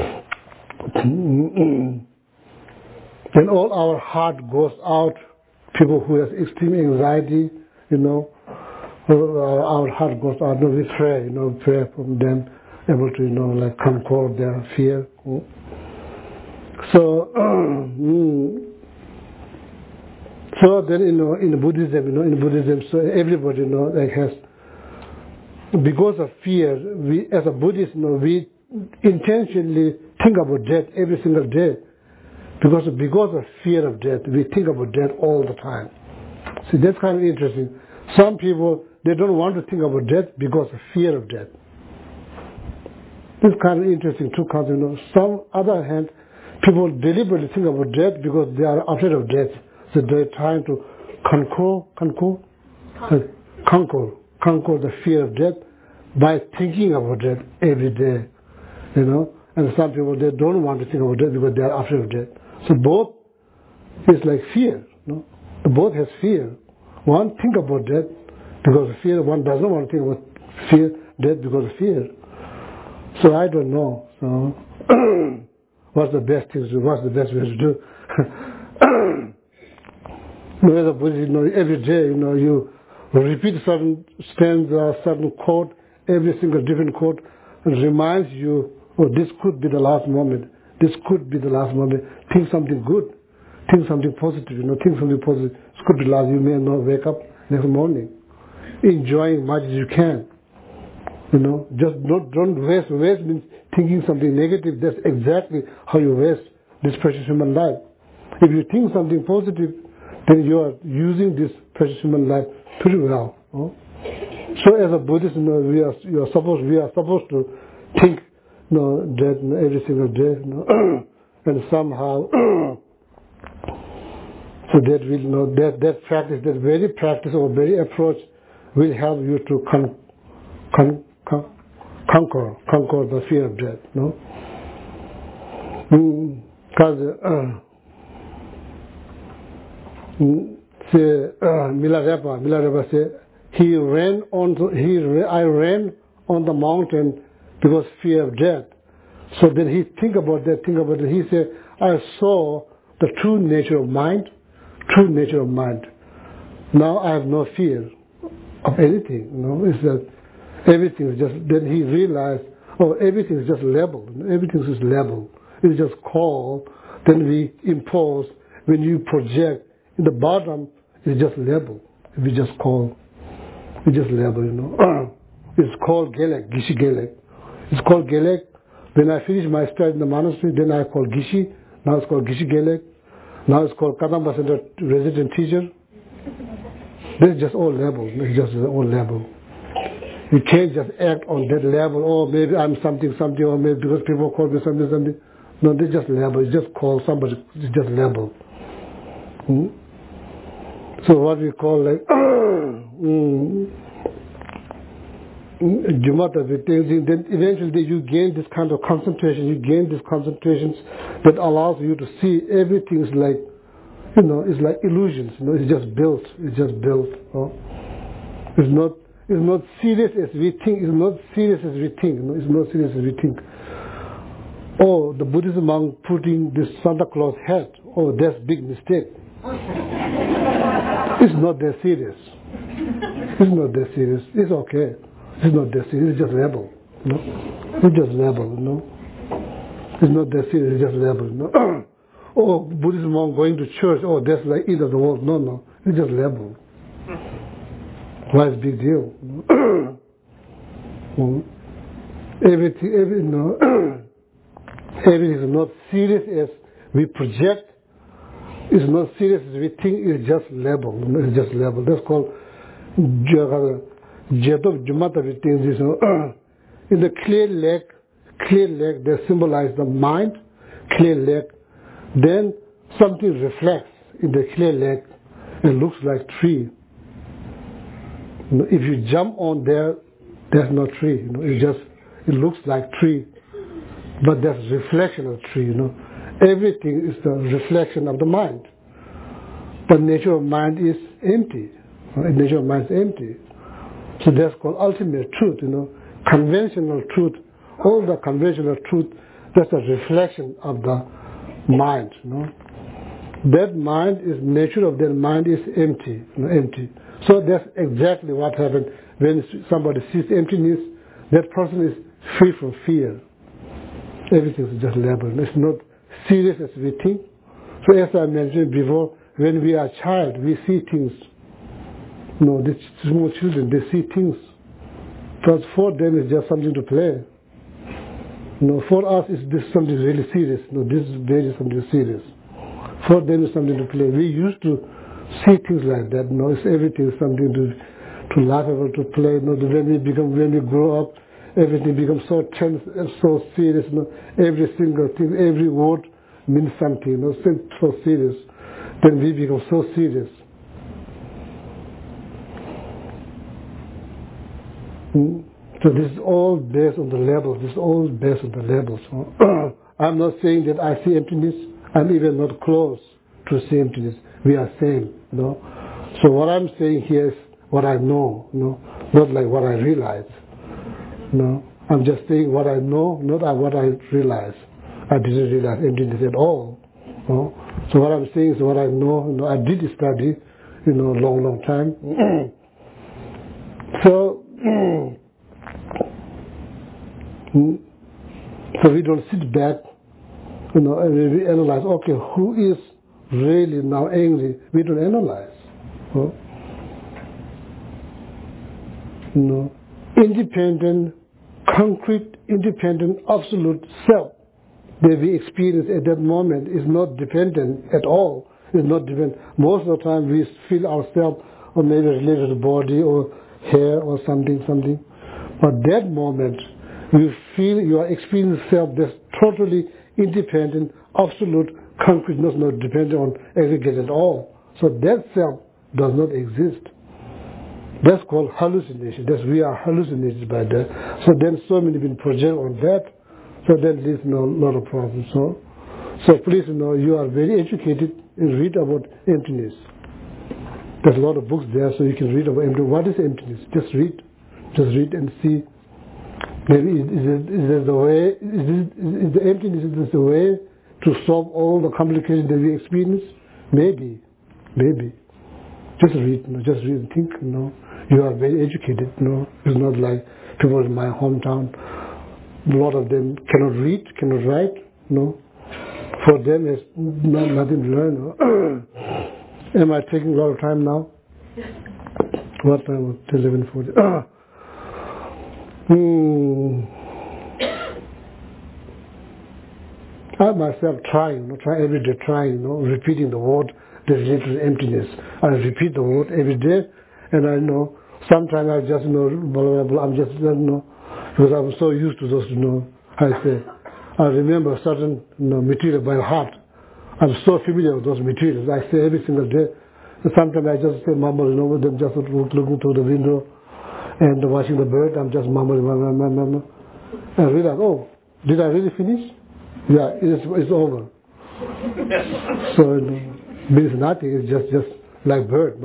when all our heart goes out, people who have extreme anxiety, you know, our heart goes out, you know, we pray, you know, pray from them, able to, you know, like conquer their fear. So, so then, you know, in Buddhism, you know, in Buddhism, so everybody, you know, like has, because of fear, we, as a Buddhist, you know, we intentionally think about death every single day. Because of, because of fear of death, we think about death all the time. See, that's kind of interesting. Some people, they don't want to think about death because of fear of death. This is kind of interesting too, because, you know, some other hand, people deliberately think about death because they are afraid of death. So they're trying to conquer, conquer, conquer, conquer, conquer the fear of death by thinking about death every day, you know. And some people, they don't want to think about death because they are afraid of death. So both is like fear, no? Both has fear. One think about death because of fear. One does not want to think about fear, death because of fear. So I don't know. So what's the best thing to do? What's the best way to do? You know, as a Buddhist, you know, every day, you know, you repeat certain stanza, certain quote, every single different quote, and reminds you, oh, this could be the last moment. This could be the last moment. Think something good. Think something positive. You know, think something positive. This could be the last. You may not wake up next morning. Enjoying much as you can. You know, just not, don't waste. Waste means thinking something negative. That's exactly how you waste this precious human life. If you think something positive, then you are using this precious human life pretty well. Oh? So as a Buddhist, you know, we are, you are supposed, we are supposed to think, you know, that you know, every single day, you know, and somehow, so that will, you know, that, that practice, that very practice or very approach will help you to con, con, con, conquer, conquer the fear of death, no? Because, mm, uh, say, uh, Milarepa, Milarepa said, he ran on, the, he, I ran on the mountain because fear of death. So then he think about that, think about it. He said, I saw the true nature of mind, true nature of mind. Now I have no fear of anything. You know, it's that everything is just. Then he realized, oh, everything is just labeled. Everything is labeled. It's just called. Then we impose. When you project in the bottom, it's just labeled. We just call. We just label. You know, it's called Gelek, Gishi Gelek. It's called Gelek. When I finish my study in the monastery, then I call Gishi. Now it's called Gishi Gelek. Now it's called Kadamba Center resident teacher. This is just all level. This is just all level. You can't just act on that level. Oh, maybe I'm something, something, or maybe because people call me something, something. No, this is just level. You just call somebody. It's just level. Hmm? So what we call like mm, Jumata, then eventually you gain this kind of concentration, you gain this concentration that allows you to see everything is like, you know, it's like illusions, you know, it's just built, it's just built. You know? It's not, it's not serious as we think, it's not serious as we think, you know? It's not serious as we think. Oh, the Buddhist monk putting this Santa Claus hat, oh, that's big mistake. It's not that serious. It's not that serious, it's okay. It's not that serious, it's just rebel. You know? It's just rebel, you know. It's not that serious, it's just rebel, you know. Oh, Buddhist monk going to church, oh, that's like end of the world. No, no, it's just rebel. Why is a big deal? You know? Everything, every, you know, everything is not serious as we project. It's not serious as we think, it's just label. It's just label. That's called Jadov Jumata. In the clear leg, clear leg, they symbolize the mind, clear leg. Then something reflects in the clear leg. it looks like tree. You know, if you jump on there, there's no tree. You know, it just it looks like tree, but there's reflection of tree. You know, everything is the reflection of the mind. The nature of mind is empty. The nature of mind is empty. So that's called ultimate truth. You know, conventional truth. All the conventional truth, that's a reflection of the mind. You know, that mind is nature of that mind is empty. You know, empty. So that's exactly what happened when somebody sees emptiness. That person is free from fear. Everything is just labor. It's not serious as we think. So as I mentioned before, when we are a child, we see things. You know, these small children, they see things. Because for them it's just something to play. You know, for us it's this something really serious. You know, this is very something serious. For them it's something to play. We used to see things like that. You know, it's everything is something to to laugh about, to play. You know, when we become, when we grow up, everything becomes so tense and so serious. You know, every single thing, every word means something. You know, so, so serious. Then we become so serious. Hmm? So this is all based on the levels. This is all based on the levels. So I'm not saying that I see emptiness. I'm even not close to see emptiness. We are same. You know. So what I'm saying here is what I know. You know, not like what I realize. You know, I'm just saying what I know, not what I realize. I didn't realize emptiness at all. You know? So what I'm saying is what I know. You know, I did study, you know, a long, long time. So, so we don't sit back, you know, and we analyze. Okay, who is really now angry? We don't analyze. You know? You know, independent, concrete, independent, absolute self that we experience at that moment is not dependent at all. It's not dependent. Most of the time we feel ourselves or maybe related to body or hair or something, something. But that moment you feel you are experiencing self that's totally independent, absolute, concrete, not, not dependent on aggregate at all. So that self does not exist. That's called hallucination. That's we are hallucinated by that. So then so many been projected on that. So that leads to a lot of problems. So, so please, you know, you are very educated and read about emptiness. There's a lot of books there, so you can read about emptiness. What is emptiness? Just read. Just read and see. Maybe is, is, it, is it the way, is, it, is the emptiness is this the way to solve all the complications that we experience? Maybe. Maybe. Just read, you know, just read and think, you know. You are very educated, you know. It's not like people in my hometown. A lot of them cannot read, cannot write, you know. For them, it's not, nothing to learn. You know. Am I taking a lot of time now? What time? eleven forty. hmm. I myself trying, you know, try every day, trying, you know, repeating the word that's related to emptiness. I repeat the word every day, and I know sometimes I just you know, blah, blah, blah, I'm just, you know, because I'm so used to those, you know, I say, I remember certain you know, material by heart. I'm so familiar with those materials. I say every single day. And sometimes I just say mumble, you know, with them just looking through the window and watching the bird. I'm just mumbling, mumble, mumble, mumble. And I realize, oh, did I really finish? Yeah, it's, it's over. So it means nothing. It's just, just like bird.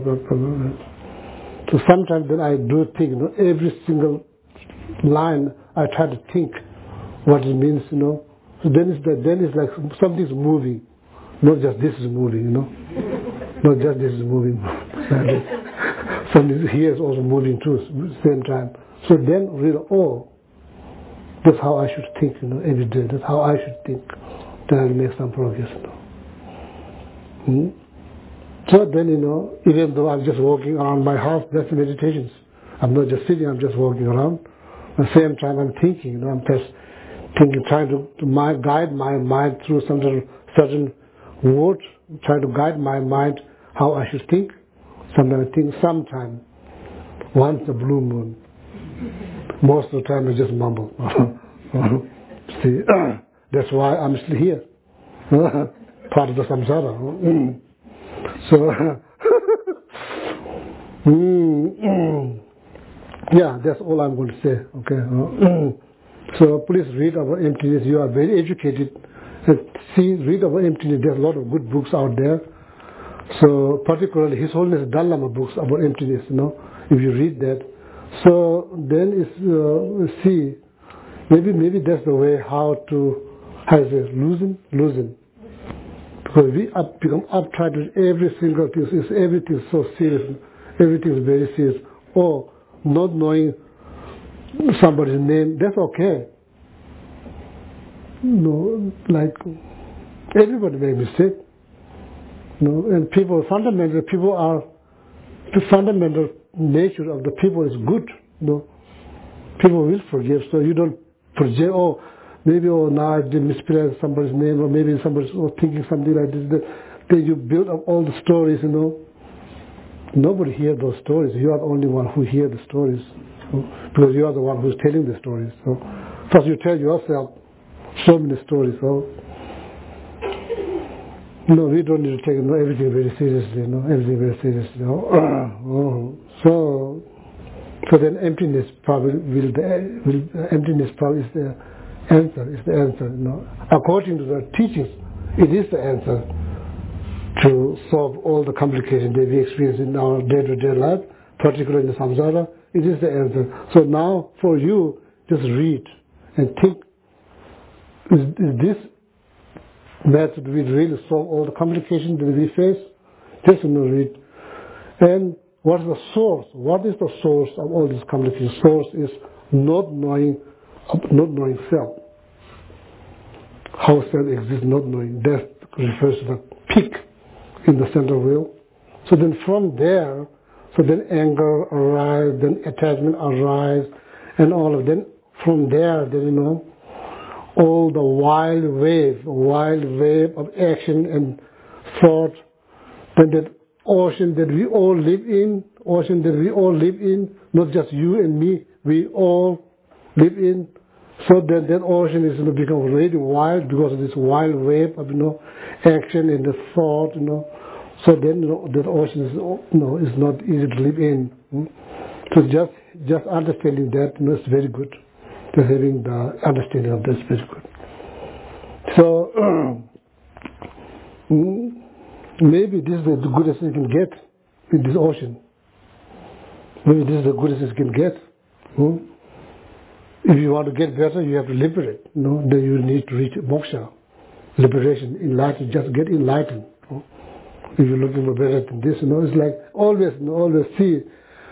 So sometimes then I do think, you know, every single line I try to think what it means, you know. So then it's, the, then it's like something's moving. Not just this is moving, you know. Not just this is moving. Something here is also moving too at the same time. So then really, oh, that's how I should think, you know, every day. That's how I should think. Then I'll make some progress, you know. Hmm? So then, you know, even though I'm just walking around my house, that's meditations. I'm not just sitting, I'm just walking around. At the same time, I'm thinking, you know, I'm just thinking, trying to, to my, guide my mind through some certain words, trying to guide my mind how I should think. Sometimes I think, sometime, once a blue moon. Most of the time I just mumble. See, that's why I'm still here. Part of the samsara. So, Mm, yeah, that's all I'm going to say. Okay. Uh, so please read about emptiness. You are very educated. And see, read about emptiness. There's a lot of good books out there. So particularly His Holiness Dalai Lama books about emptiness. You know, if you read that, so then it's uh, see, maybe maybe that's the way how to how is it loosen loosen. Because we up, become uptight with every single thing. It's, everything is so serious. Everything is very serious. Or not knowing somebody's name, that's okay. No, like everybody makes mistake. No, and people fundamental people are the fundamental nature of the people is good. No, people will forgive. So you don't project. Oh, maybe oh now I did mispronounce somebody's name, or maybe somebody's oh, thinking something like this. Then you build up all the stories. You know, nobody hears those stories. You are the only one who hears the stories, so, because you are the one who's telling the stories. So first you tell yourself so many stories. So no, we don't need to take no, everything very seriously. No, everything very seriously. No? oh. So, so then emptiness probably will the will emptiness probably is the answer. Is the answer. No, according to the teachings, it is the answer to solve all the complications that we experience in our day-to-day life, particularly in the samsara. It is the answer. So now, for you, just read and think: Is, is this method will really solve all the complications that we face? Just you know, read. And what is the source? What is the source of all these complications? Source is not knowing, not knowing self. How self exists, not knowing. That refers to the peak in the central will. So then from there, so then anger arises, then attachment arises, and all of them. From there, then you know, all the wild wave, wild wave of action and thought, then that ocean that we all live in, ocean that we all live in, not just you and me, we all live in. So that that ocean is going to become really wild because of this wild wave of you know action and the thought, you know. So then you know, that ocean is you know is not easy to live in. Hmm? So just just understanding that you know, is very good. Just having the understanding of that is very good. So maybe this is the goodest you can get in this ocean. Maybe this is the goodest you can get. Hmm? If you want to get better, you have to liberate. You know? Then you need to reach moksha, liberation, enlightenment. Just get enlightened. You know? If you're looking for better than this, you know, it's like always, you know, always see.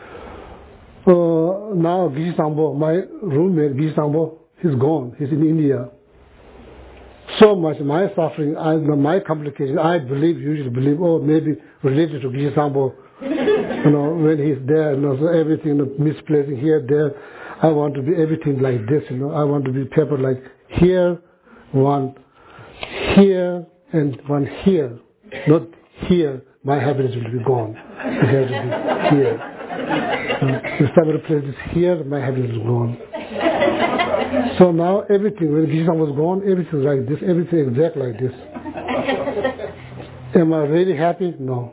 Uh, now Gishi Sambo, my roommate Gishi Sambo, he's gone. He's in India. So much my suffering, I, my complication, I believe, usually believe, oh, maybe related to Gishi Sambo. You know, when he's there, you know, so everything, you know, misplacing here, there. I want to be everything like this, you know. I want to be paper like here, one here, and one here. Not here, my happiness will be gone. It has to be here. If somebody places here, my happiness is gone. So now everything, when Gishi Sambo was gone, everything is like this, everything exactly like this. Am I really happy? No.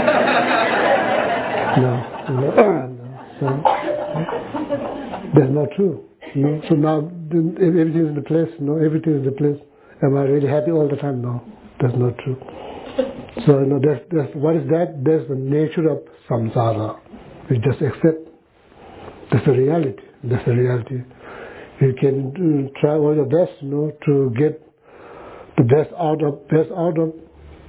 No. No. no. So, that's not true. No. So now everything is in the place. No, everything is in the place. Am I really happy all the time? No, that's not true. So you know, that's, that's what is that? That's the nature of samsara. We just accept. That's the reality. That's the reality. You can uh, try all your best, you know, to get the best out of best out of.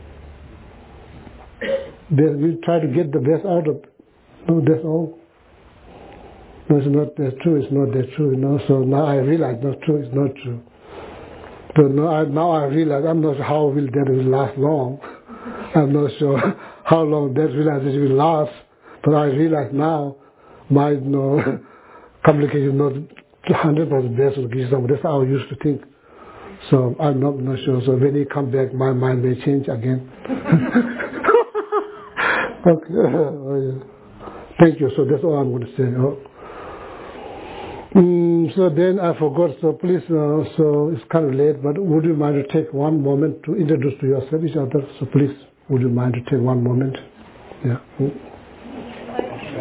We try to get the best out of. No, that's all. No, it's not that true. It's not that true, you know. So now I realize not true. It's not true. So now I, now I realize I'm not sure how will that will last long. I'm not sure how long that realization will last. But I realize now my you know, complication is not one hundred percent based on Gishi Sambo. That's how I used to think. So I'm not, not sure. So when he comes back, my mind may change again. Okay. Oh, yeah. Thank you. So that's all I'm going to say. Oh. Mm, so then I forgot, so please, uh, so it's kind of late, but would you mind to take one moment to introduce to yourself each other? So please, would you mind to take one moment? Yeah. Mm.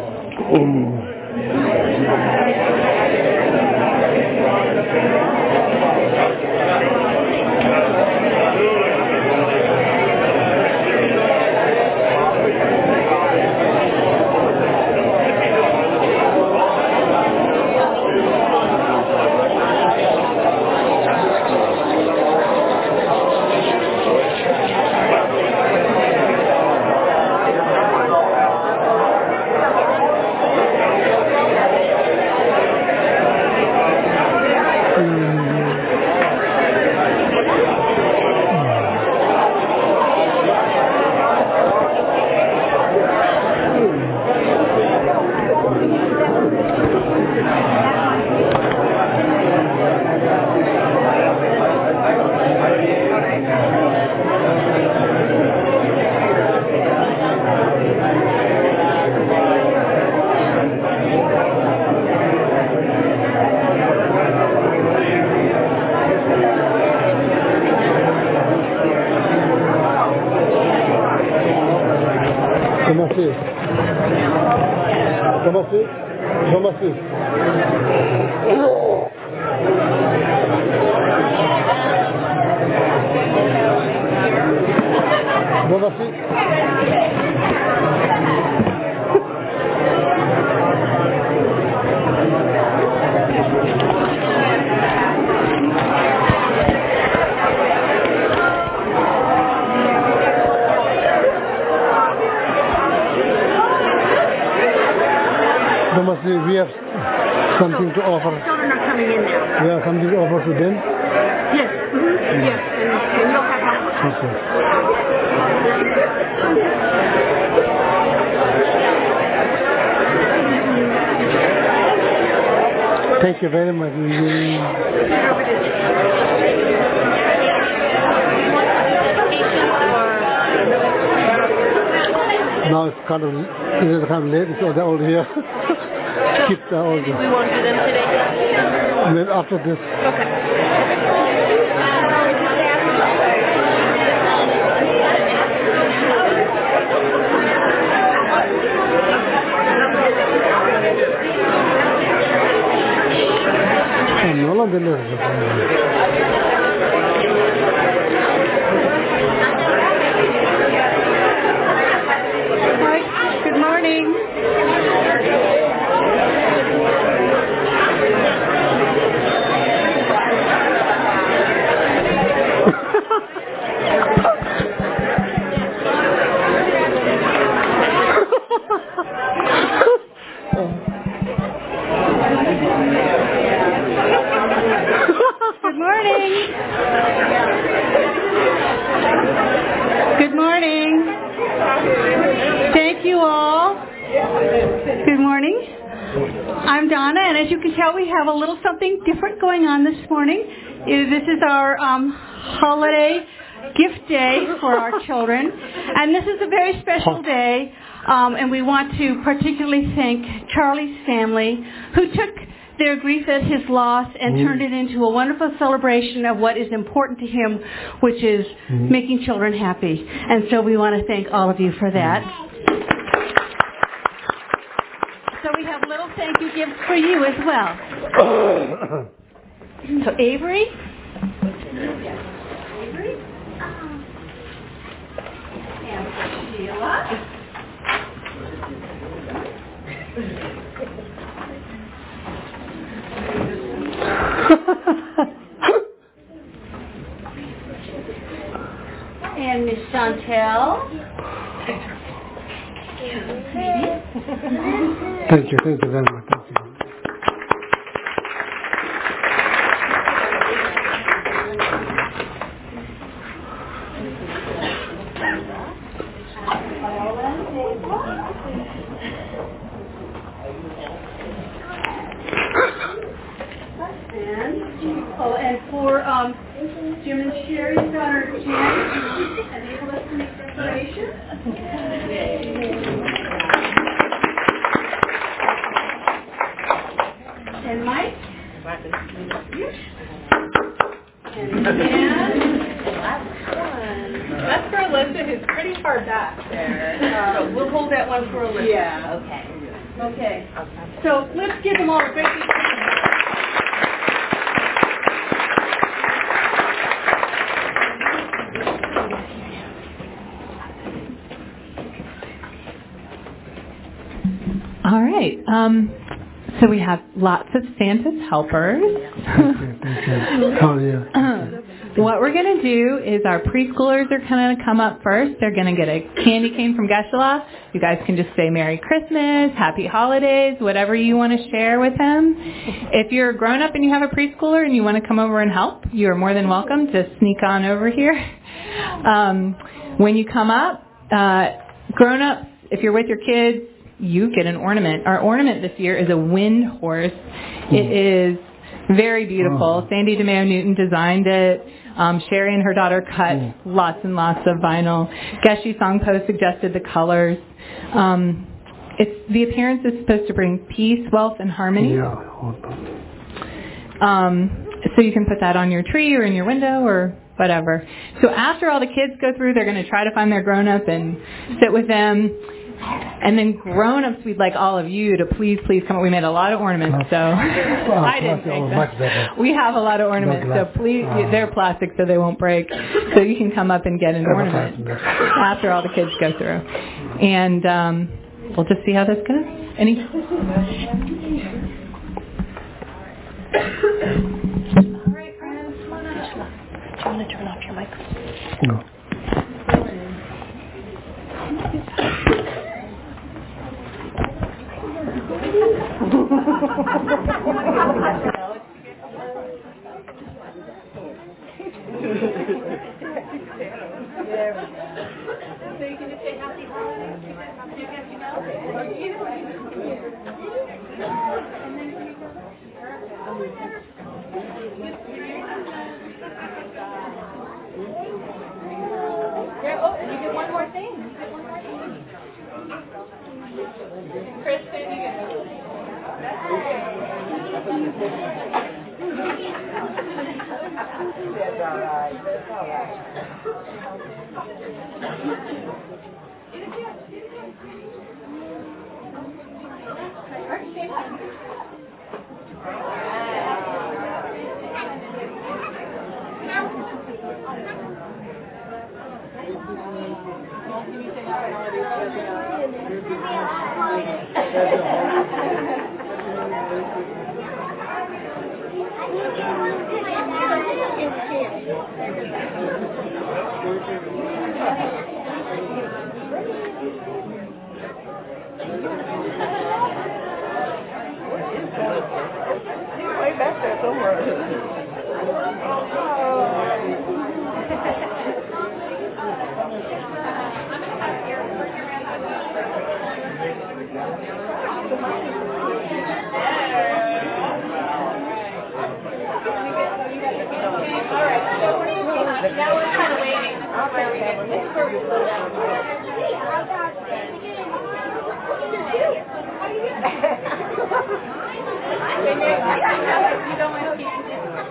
We have something to offer. Children are coming in now. Yeah, something to offer to them? Yes. Mm-hmm. Yes. And, and you'll have help. Okay. Thank you very much. Now it's kind of, it's kind of late, so they're all here. Kids are all here. We won't do them today? Maybe after this. Okay. No longer there. Good morning. Good morning. Good morning. Thank you all. Good morning. I'm Donna, and as you can tell, we have a little something different going on this morning. This is our um, holiday gift day for our children, and this is a very special day, um, and we want to particularly thank Charlie's family, who took their grief at his loss and mm. turned it into a wonderful celebration of what is important to him, which is mm. making children happy. And so we want to thank all of you for that. So we have little thank you gifts for you as well. So Avery. Avery. And Sheila. And Miss Chantel. Thank you, thank you very much. Thank you. Oh, and for um, Jim and Sherry's daughter, Jan, enable us to make declarations. And Mike. And Dan. That's for Alyssa, who's pretty far back there. Uh, we'll hold that one for Alyssa. Yeah, okay. Okay. So let's give them all a great big hand. All right. Um, so we have lots of Santa's helpers. Oh, yeah. What we're going to do is our preschoolers are going to come up first. They're going to get a candy cane from Geshe-la. You guys can just say Merry Christmas, Happy Holidays, whatever you want to share with them. If you're a grown-up and you have a preschooler and you want to come over and help, you are more than welcome to sneak on over here. Um, when you come up, uh, grown-ups, if you're with your kids, you get an ornament. Our ornament this year is a wind horse. It is very beautiful. Sandy DeMeo Newton designed it. Um, Sherry and her daughter cut lots and lots of vinyl. Geshe Songpo suggested the colors. Um, it's the appearance is supposed to bring peace, wealth, and harmony. Yeah. Um, so you can put that on your tree or in your window or whatever. So after all the kids go through, they're going to try to find their grown-up and sit with them. And then grown-ups, we'd like all of you to please, please come up. We made a lot of ornaments, so I didn't make them. We have a lot of ornaments, so please, they're plastic so they won't break. So you can come up and get an ornament after all the kids go through. And um, we'll just see how this goes. Any? All right, friends, come on up. Do you want to turn off your mic? No. Oh, and you get one more thing. You get one more thing. Kristen, you get That's all right. That's all right. Way back there somewhere. Now we're kind of waiting. This is where we get this is where we slow down. You don't want to keep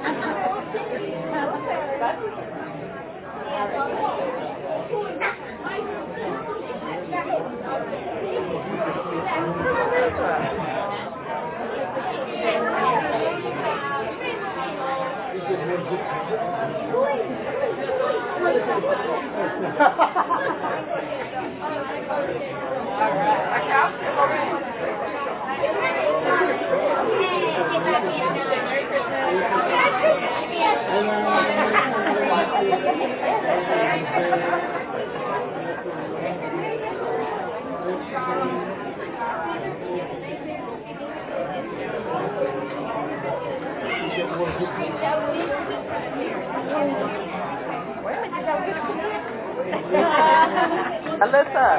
Alyssa.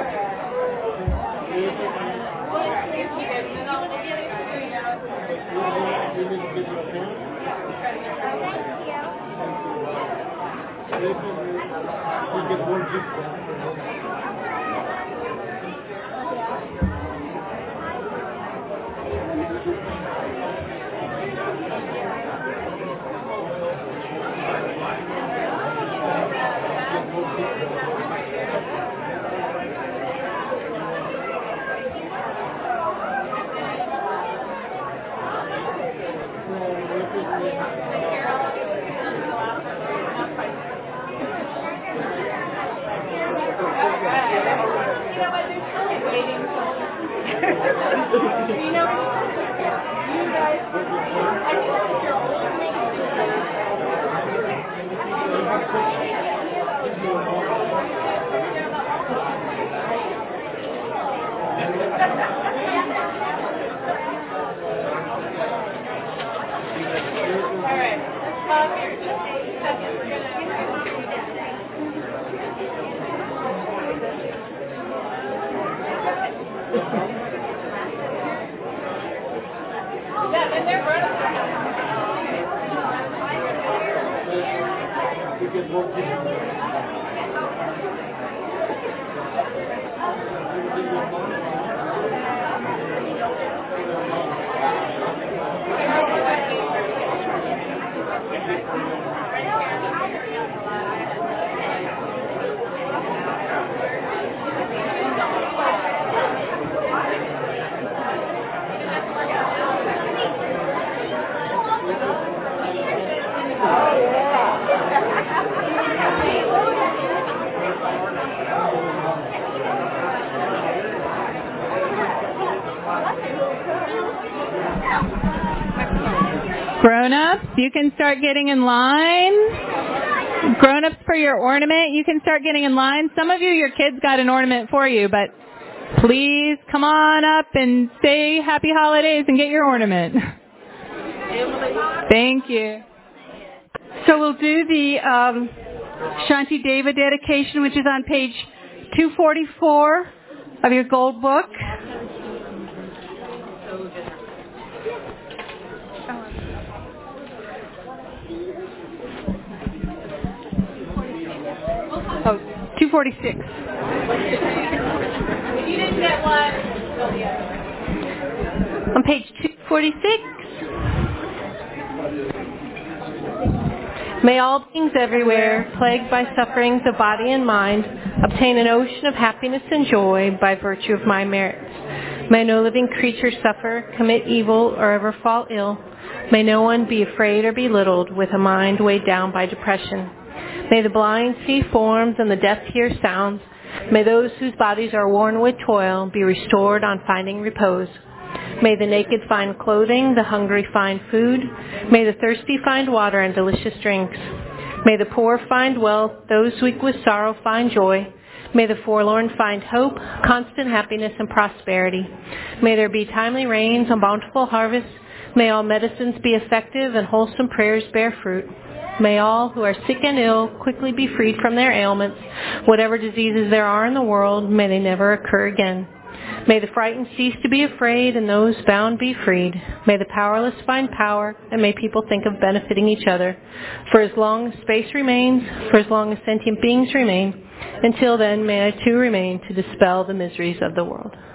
Grown-ups, you can start getting in line. Grown-ups, for your ornament, you can start getting in line. Some of you, your kids got an ornament for you, but please come on up and say happy holidays and get your ornament. Thank you. So we'll do the um, Shanti Deva dedication, which is on page two forty-four of your gold book. Oh, two forty-six. If you didn't get one, on page two forty-six. May all beings everywhere, plagued by sufferings of body and mind, obtain an ocean of happiness and joy by virtue of my merits. May no living creature suffer, commit evil, or ever fall ill. May no one be afraid or belittled with a mind weighed down by depression. May the blind see forms and the deaf hear sounds. May those whose bodies are worn with toil be restored on finding repose. May the naked find clothing, the hungry find food. May the thirsty find water and delicious drinks. May the poor find wealth, those weak with sorrow find joy. May the forlorn find hope, constant happiness and prosperity. May there be timely rains and bountiful harvests. May all medicines be effective and wholesome prayers bear fruit. May all who are sick and ill quickly be freed from their ailments. Whatever diseases there are in the world, may they never occur again. May the frightened cease to be afraid and those bound be freed. May the powerless find power, and may people think of benefiting each other. For as long as space remains, for as long as sentient beings remain, until then may I too remain to dispel the miseries of the world.